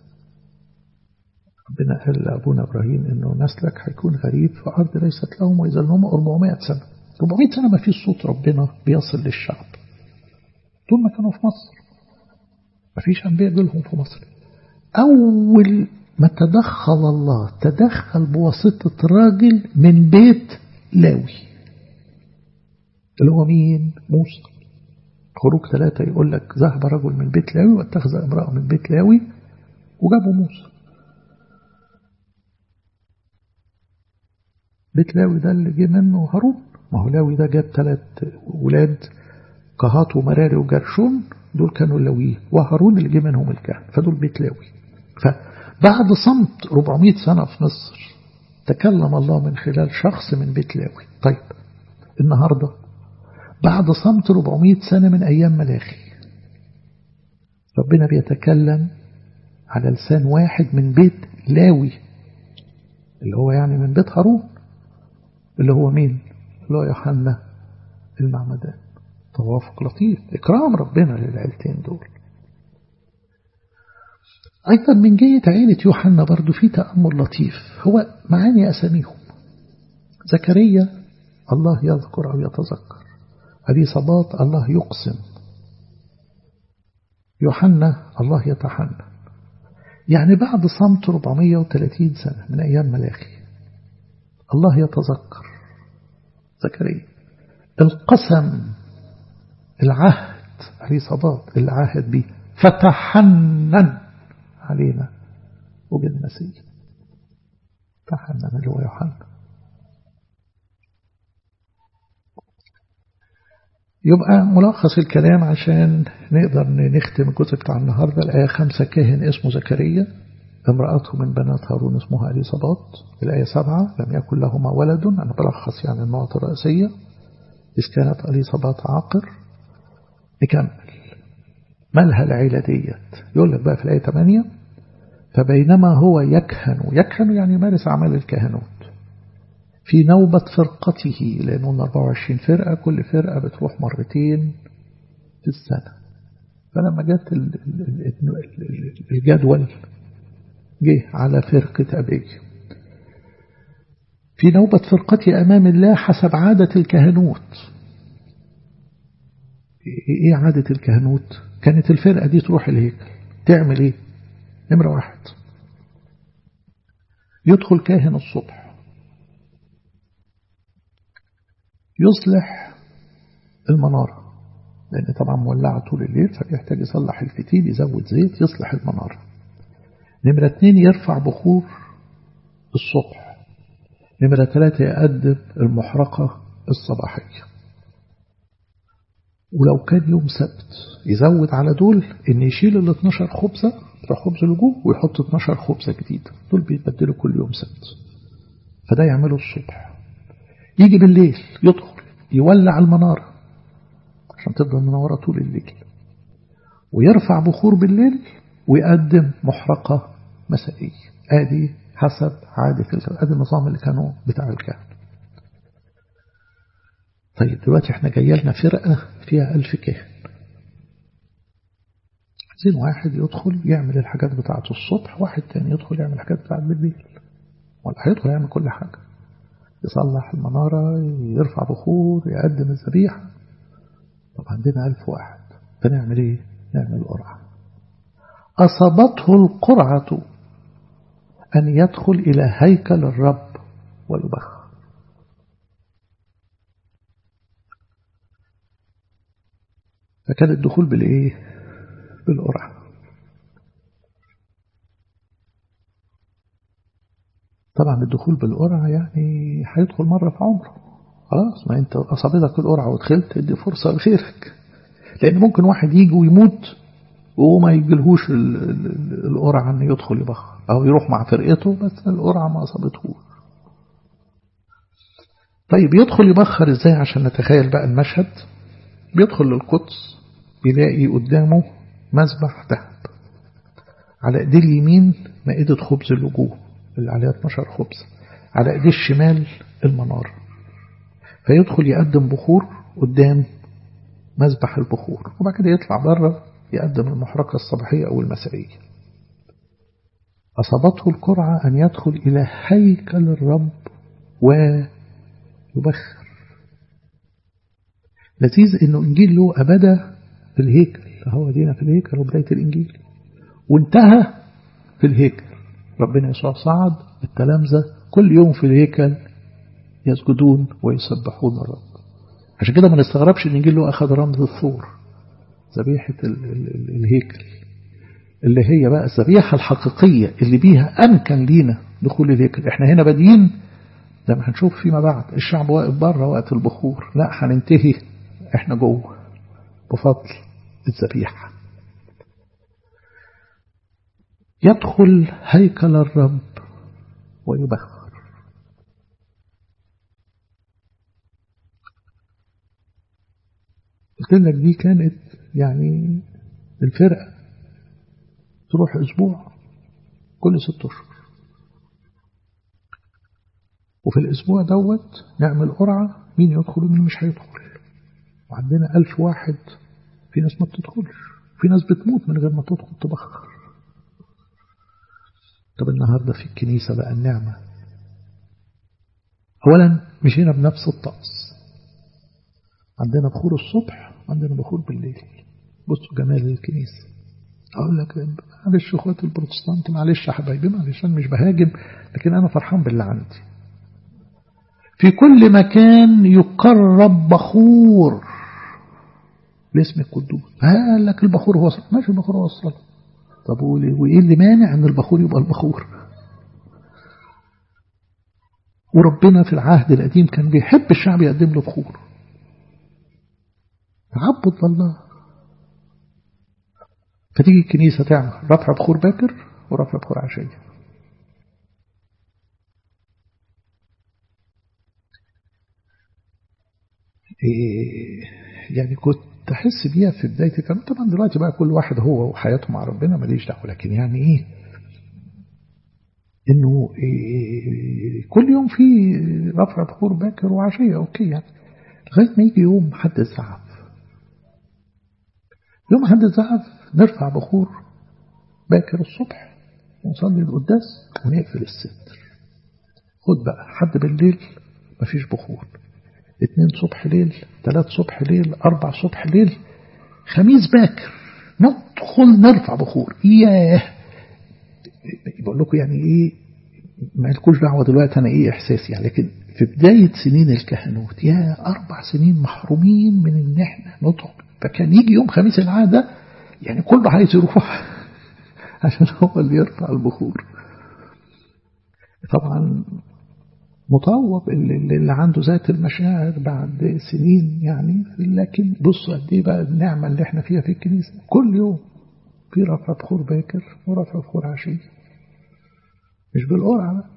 Speaker 1: ربنا قال لأبونا إبراهيم إنه نسلك هيكون غريب في أرض ليست لهم ويظلهم 400 سنة. 400 سنة ما فيش صوت ربنا بيصل للشعب طول ما كانوا في مصر، ما فيش أنبياء جالهم في مصر. أول ما تدخل الله تدخل بواسطة راجل من بيت لاوي اللي هو مين؟ موسى. خروج 3 يقول لك ذهب رجل من بيت لاوي واتخذ امرأة من بيت لاوي وجابوا موسى. بيت لاوي ده اللي جه منه هارون. ما هو لاوي ده جاب 3 ولاد، قهات ومراري وجرشون، دول كانوا اللاويين، وهارون اللي جه منهم الكهنة، فدول بيت لاوي. فبعد صمت 400 سنة في مصر تكلم الله من خلال شخص من بيت لاوي. طيب النهاردة بعد صمت 400 سنة من أيام ملاخي ربنا بيتكلم على لسان واحد من بيت لاوي اللي هو يعني من بيت هارون، اللي هو مين؟ اللي هو يوحنا المعمدان. توافق لطيف، إكرام ربنا للعيلتين دول. أيضا من جهة عيلة يوحنا برضو في تأمل لطيف، هو معاني أساميهم. زكريا الله يذكر أو يتذكر، إليصابات الله يقسم، يوحنا الله يتحنن. يعني بعد صمت 430 سنة من أيام ملاخي الله يتذكر زكريا. القسم، العهد، أليصابات اللي عاهد به، فتحنن علينا وجد المسيح. تحنن اللي هو يوحنا. يبقى ملخص الكلام عشان نقدر نختم الجزء بتاع النهاردة. الآية 5 كاهن اسمه زكريا، امرأته من بنات هارون اسمها أليصابات. الآية 7 لم يكن لهما ولد. أنا بلخص يعني النقطة الرئيسية. إذ كانت أليصابات عاقر. نكمل مالها العيلة ديت. يقول لك بقى في الآية 8 فبينما هو يكهن يعني يمارس أعمال الكهنوت في نوبة فرقته، لأنه 24 فرقة، كل فرقة بتروح مرتين في السنة. فلما جت الجدول جه على فرقة أبي في نوبة فرقتي أمام الله حسب عادة الكهنوت. إيه عادة الكهنوت؟ كانت الفرقة دي تروح الهيكل تعمل إيه؟ نمرة 1 يدخل كاهن الصبح يصلح المنارة، لأن طبعا مولعة طول الليل فبيحتاج يصلح الفتيل، يزود زيت، يصلح المنارة. نمرة 2 يرفع بخور الصبح. نمرة 3 يقدم المحرقة الصباحية. ولو كان يوم سبت يزود على دول إن يشيل ال 12 خبزة بتوع خبز الوجوه ويحط 12 خبزة جديدة، دول بيتبدلوا كل يوم سبت. فده يعمله الصبح. يجي بالليل يدخل يولع المنارة عشان تفضل منورة طول الليل، ويرفع بخور بالليل ويقدم محرقة مسائية. ادي حسب عادة ادي النظام اللي كانوا بتاع الكهنة. طيب دلوقتي احنا جايه لنا فرقة فيها 1000 كاهن. عايزين واحد يدخل يعمل الحاجات بتاعته الصبح، واحد تاني يدخل يعمل الحاجات بتاعته بالليل. ولا هيدخل يعمل كل حاجة، يصلح المنارة، يرفع بخور، يقدم الذبيحة. طب عندنا 1000 واحد، فنعمل ايه؟ نعمل قرعة. أصابته القرعة أن يدخل إلى هيكل الرب ويبخر. فكان الدخول بالإيه؟ بالقرعة. طبعا الدخول بالقرعة يعني هيدخل مرة في عمره. خلاص، ما انت أصابتك القرعة ودخلت، ادي فرصة لغيرك. لأن ممكن واحد يجي ويموت وما يجيلهوش القرعة أن يدخل يبخر، أو يروح مع فرقته بس القرعة ما أصابتهوش. طيب يدخل يبخر إزاي عشان نتخيل بقى المشهد؟ بيدخل للقدس يلاقي قدامه مذبح ذهب، على ايديه اليمين مائدة خبز الوجوه اللي عليها 12 خبز، على ايديه الشمال المنار. فيدخل يقدم بخور قدام مذبح البخور، وبعد كده يطلع بره يقدم المحرقة الصباحية أو المسائية. أصابته القرعة أن يدخل إلى هيكل الرب ويبخر. لذيذ إنه إنجيل له أبدا في الهيكل، هو دينا في الهيكل وبداية الإنجيل، وانتهى في الهيكل. ربنا يسوع صعد التلامذة كل يوم في الهيكل يسجدون ويسبحون الرب. عشان كده ما نستغربش ان الانجيل له اخذ رمز الثور، ذبيحة الهيكل، اللي هي بقى الذبيحة الحقيقية اللي بيها امكن لينا دخول الهيكل. احنا هنا بادئين زي ما هنشوف فيما بعد الشعب واقف بره وقت البخور، لا هننتهي احنا جوه بفضل الذبيحة. يدخل هيكل الرب ويبخر. قلت لك دي كانت يعني الفرقة تروح أسبوع كل 6 أشهر، وفي الأسبوع دوت نعمل قرعة مين يدخل ومين مش هيدخل. وعندنا 1000 واحد، في ناس ما بتدخلش، في ناس بتموت من غير ما تدخل تبخر. طب النهاردة في الكنيسة بقى النعمة، أولا مشينا بنفس الطقس، عندنا بخور الصبح وعندنا بخور بالليل. بصوا جمال الكنيسة. أقول لك معلش أخواتي البروتستانت، معلش يا حبايبي، معلش أنا مش بهاجم، لكن أنا فرحان باللي عندي. في كل مكان يقرب بخور لاسم القدوس. قال لك البخور هو الصلاة. ماشي، البخور هو الصلاة. طب وإيه اللي مانع أن البخور يبقى البخور؟ وربنا في العهد القديم كان بيحب الشعب يقدم له بخور، تعبد لله. فتيجي الكنيسة تعمل رفع بخور باكر ورفع بخور عشية. يعني كنت أحس بيها في بداية الكلام. طبعا دلوقتي بقى كل واحد هو وحياته مع ربنا ماليش دعوة، لكن يعني إيه إنه كل يوم في رفع بخور باكر وعشية، أوكي يعني، لغاية ما يجي يوم حد الزعف. يوم حد الزعف نرفع بخور باكر الصبح ونصلي القداس ونقفل الستر. خد بقى حد بالليل مفيش بخور، 2 صبح ليل، 3 صبح ليل، 4 صبح ليل، خميس باكر ندخل نرفع بخور. ياه، بقول لكم يعني ايه، ما لكوش دعوه دلوقتي انا ايه احساسي يعني، لكن في بدايه سنين الكهنوت يا 4 سنين محرومين من ان احنا ندخل. فكان يجي يوم خميس العاده يعني كله عايز يروح عشان هو اللي يرفع البخور. طبعا مطوب اللي عنده ذات المشاعر بعد سنين يعني، لكن بصوا قد ايه بقى النعمه اللي احنا فيها في الكنيسه. كل يوم في رفع بخور باكر ورفع بخور عشيه، مش بالقرعه بقى.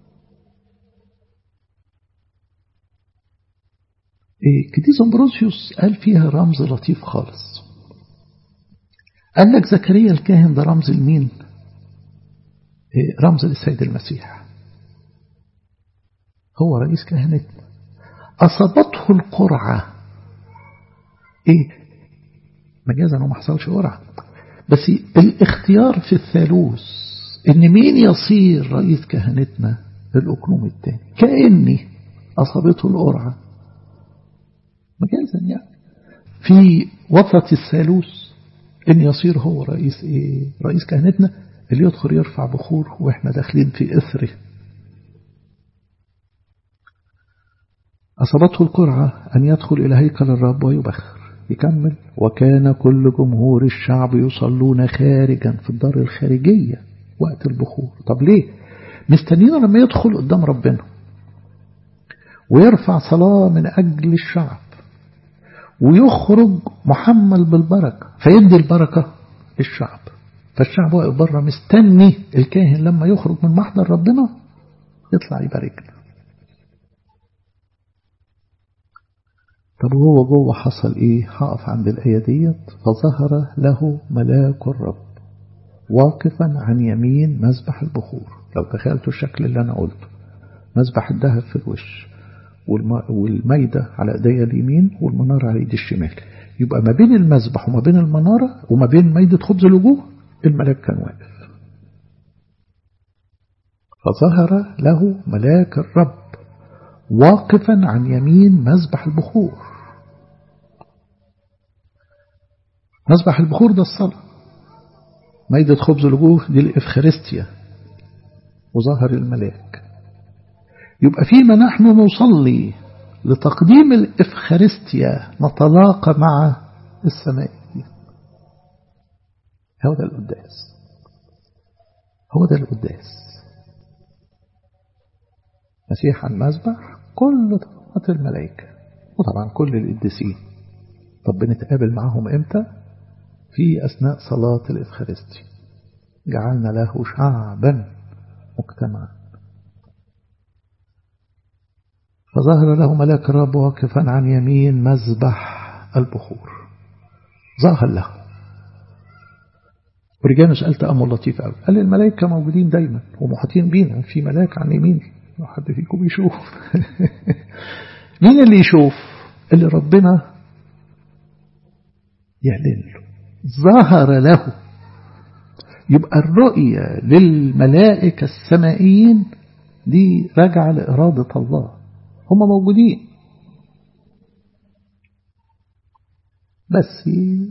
Speaker 1: قديس أمبروسيوس قال فيها رمز لطيف خالص. قال لك زكريا الكاهن ده رمز لمين؟ رمز للسيد المسيح، هو رئيس كهنتنا. أصابته القرعة، مجازا وما حصلش قرعة، بس الاختيار في الثالوث ان مين يصير رئيس كهنتنا الأقنوم الثاني، كأني أصابته القرعة مجازا يعني في وسط الثالوث ان يصير هو رئيس كهنتنا اللي يدخل يرفع بخور واحنا داخلين في إثره. أصابته القرعة أن يدخل إلى هيكل الرب ويبخر. يكمل: وكان كل جمهور الشعب يصلون خارجا في الدار الخارجية وقت البخور. طب ليه؟ مستنيين لما يدخل قدام ربنا ويرفع صلاة من أجل الشعب ويخرج محمل بالبركة فيدي البركة للشعب. فالشعب واقف بره مستني الكاهن لما يخرج من محضر ربنا يطلع يباركنا. طب هو جوه حصل ايه؟ هقف عند الآية ديت: فظهر له ملاك الرب واقفا عن يمين مذبح البخور. لو تخيلتوا الشكل اللي انا قلته، مذبح الذهب في الوش والميدة على ايديا اليمين والمنارة على ايدي الشمال، يبقى ما بين المذبح وما بين المنارة وما بين ميدة خبز الوجوه الملاك كان واقف. فظهر له ملاك الرب واقفا عن يمين مذبح البخور. مذبح البخور ده الصلاة، ميدة خبز الوجوه دي الإفخارستيا، وظهر الملاك. يبقى فيما نحن نصلي لتقديم الإفخارستيا نتلاقى مع السماء. هو ده القداس، هو ده القداس. مسيح على المذبح، كل طاقات الملائكة وطبعا كل القديسين. طب بنتقابل معهم امتى؟ في أثناء صلاة الإفخارستيا. جعلنا له شعبا مجتمعا. فظهر له ملاك الرب واقفا عن يمين مذبح البخور. ظهر له. ورجعنا سأل تأمل لطيف قوي. قال الملائكة موجودين دايما ومحاطين بينا، في ملاك عن يمين لو حد فيكم يشوف. مين اللي يشوف؟ اللي ربنا يعلن له. ظهر له. يبقى الرؤية للملائكة السمائيين دي راجعة لإرادة الله، هم موجودين بس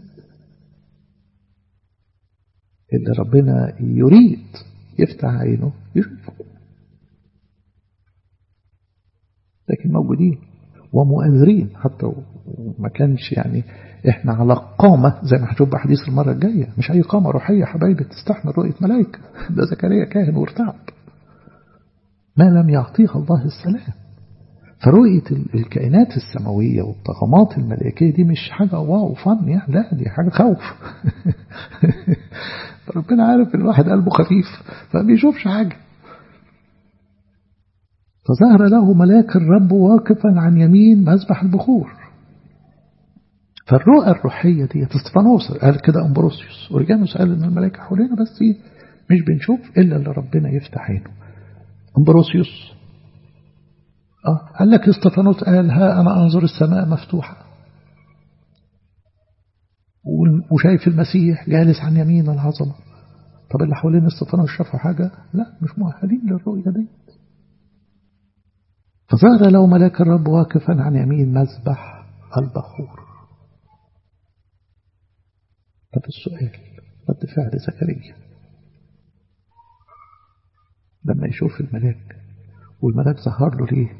Speaker 1: اللي ربنا يريد يفتح عينه يشوفه. لكن موجودين ومؤازرين، حتى وما كانش يعني احنا على قامة زي ما هنشوف بحديث المرة الجاية، مش أي قامة روحية حبايبي تستحمل رؤية ملائكة. ده زكريا كاهن وارتعب ما لم يعطيها الله السلام. فرؤية الكائنات السماوية والطغمات الملائكية دي مش حاجة واو فن يعني، لا دي حاجة خوف. ربنا عارف الواحد قلبه خفيف فما بيشوفش حاجة. فظهر له ملاك الرب واقفا عن يمين مذبح البخور. فالرؤى الروحية دي استفانوس قال كده، أمبروسيوس أوريجانوس قال إن الملائكة حوالينا بس مش بنشوف إلا اللي ربنا يفتح عينه. أمبروسيوس قال لك استفانوس قال ها أنا أنظر السماء مفتوحة وشايف المسيح جالس عن يمين العظمة. طب اللي حوالين استفانوس شافوا حاجة؟ لا، مش مؤهلين للرؤية دي. فظهر له ملاك الرب واقفا عن يمين مذبح البخور. طب السؤال، رد فعل زكريا لما يشوف الملاك، والملاك ظهر له ليه؟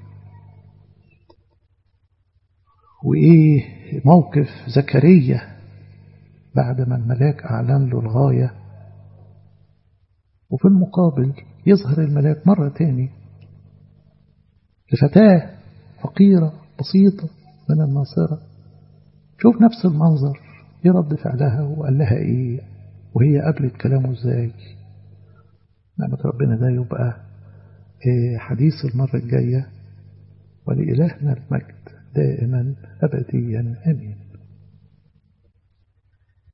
Speaker 1: وإيه موقف زكريا بعد ما الملاك أعلن له الغاية؟ وفي المقابل يظهر الملاك مرة تاني لفتاة فقيرة بسيطة من الناصرة. شوف نفس المنظر، يرد فعلها وقال لها إيه، وهي قبلت كلامه إزاي. نعمة ربنا ده يبقى حديث المرة الجاية، ولإلهنا المجد دائما أبديا آمين.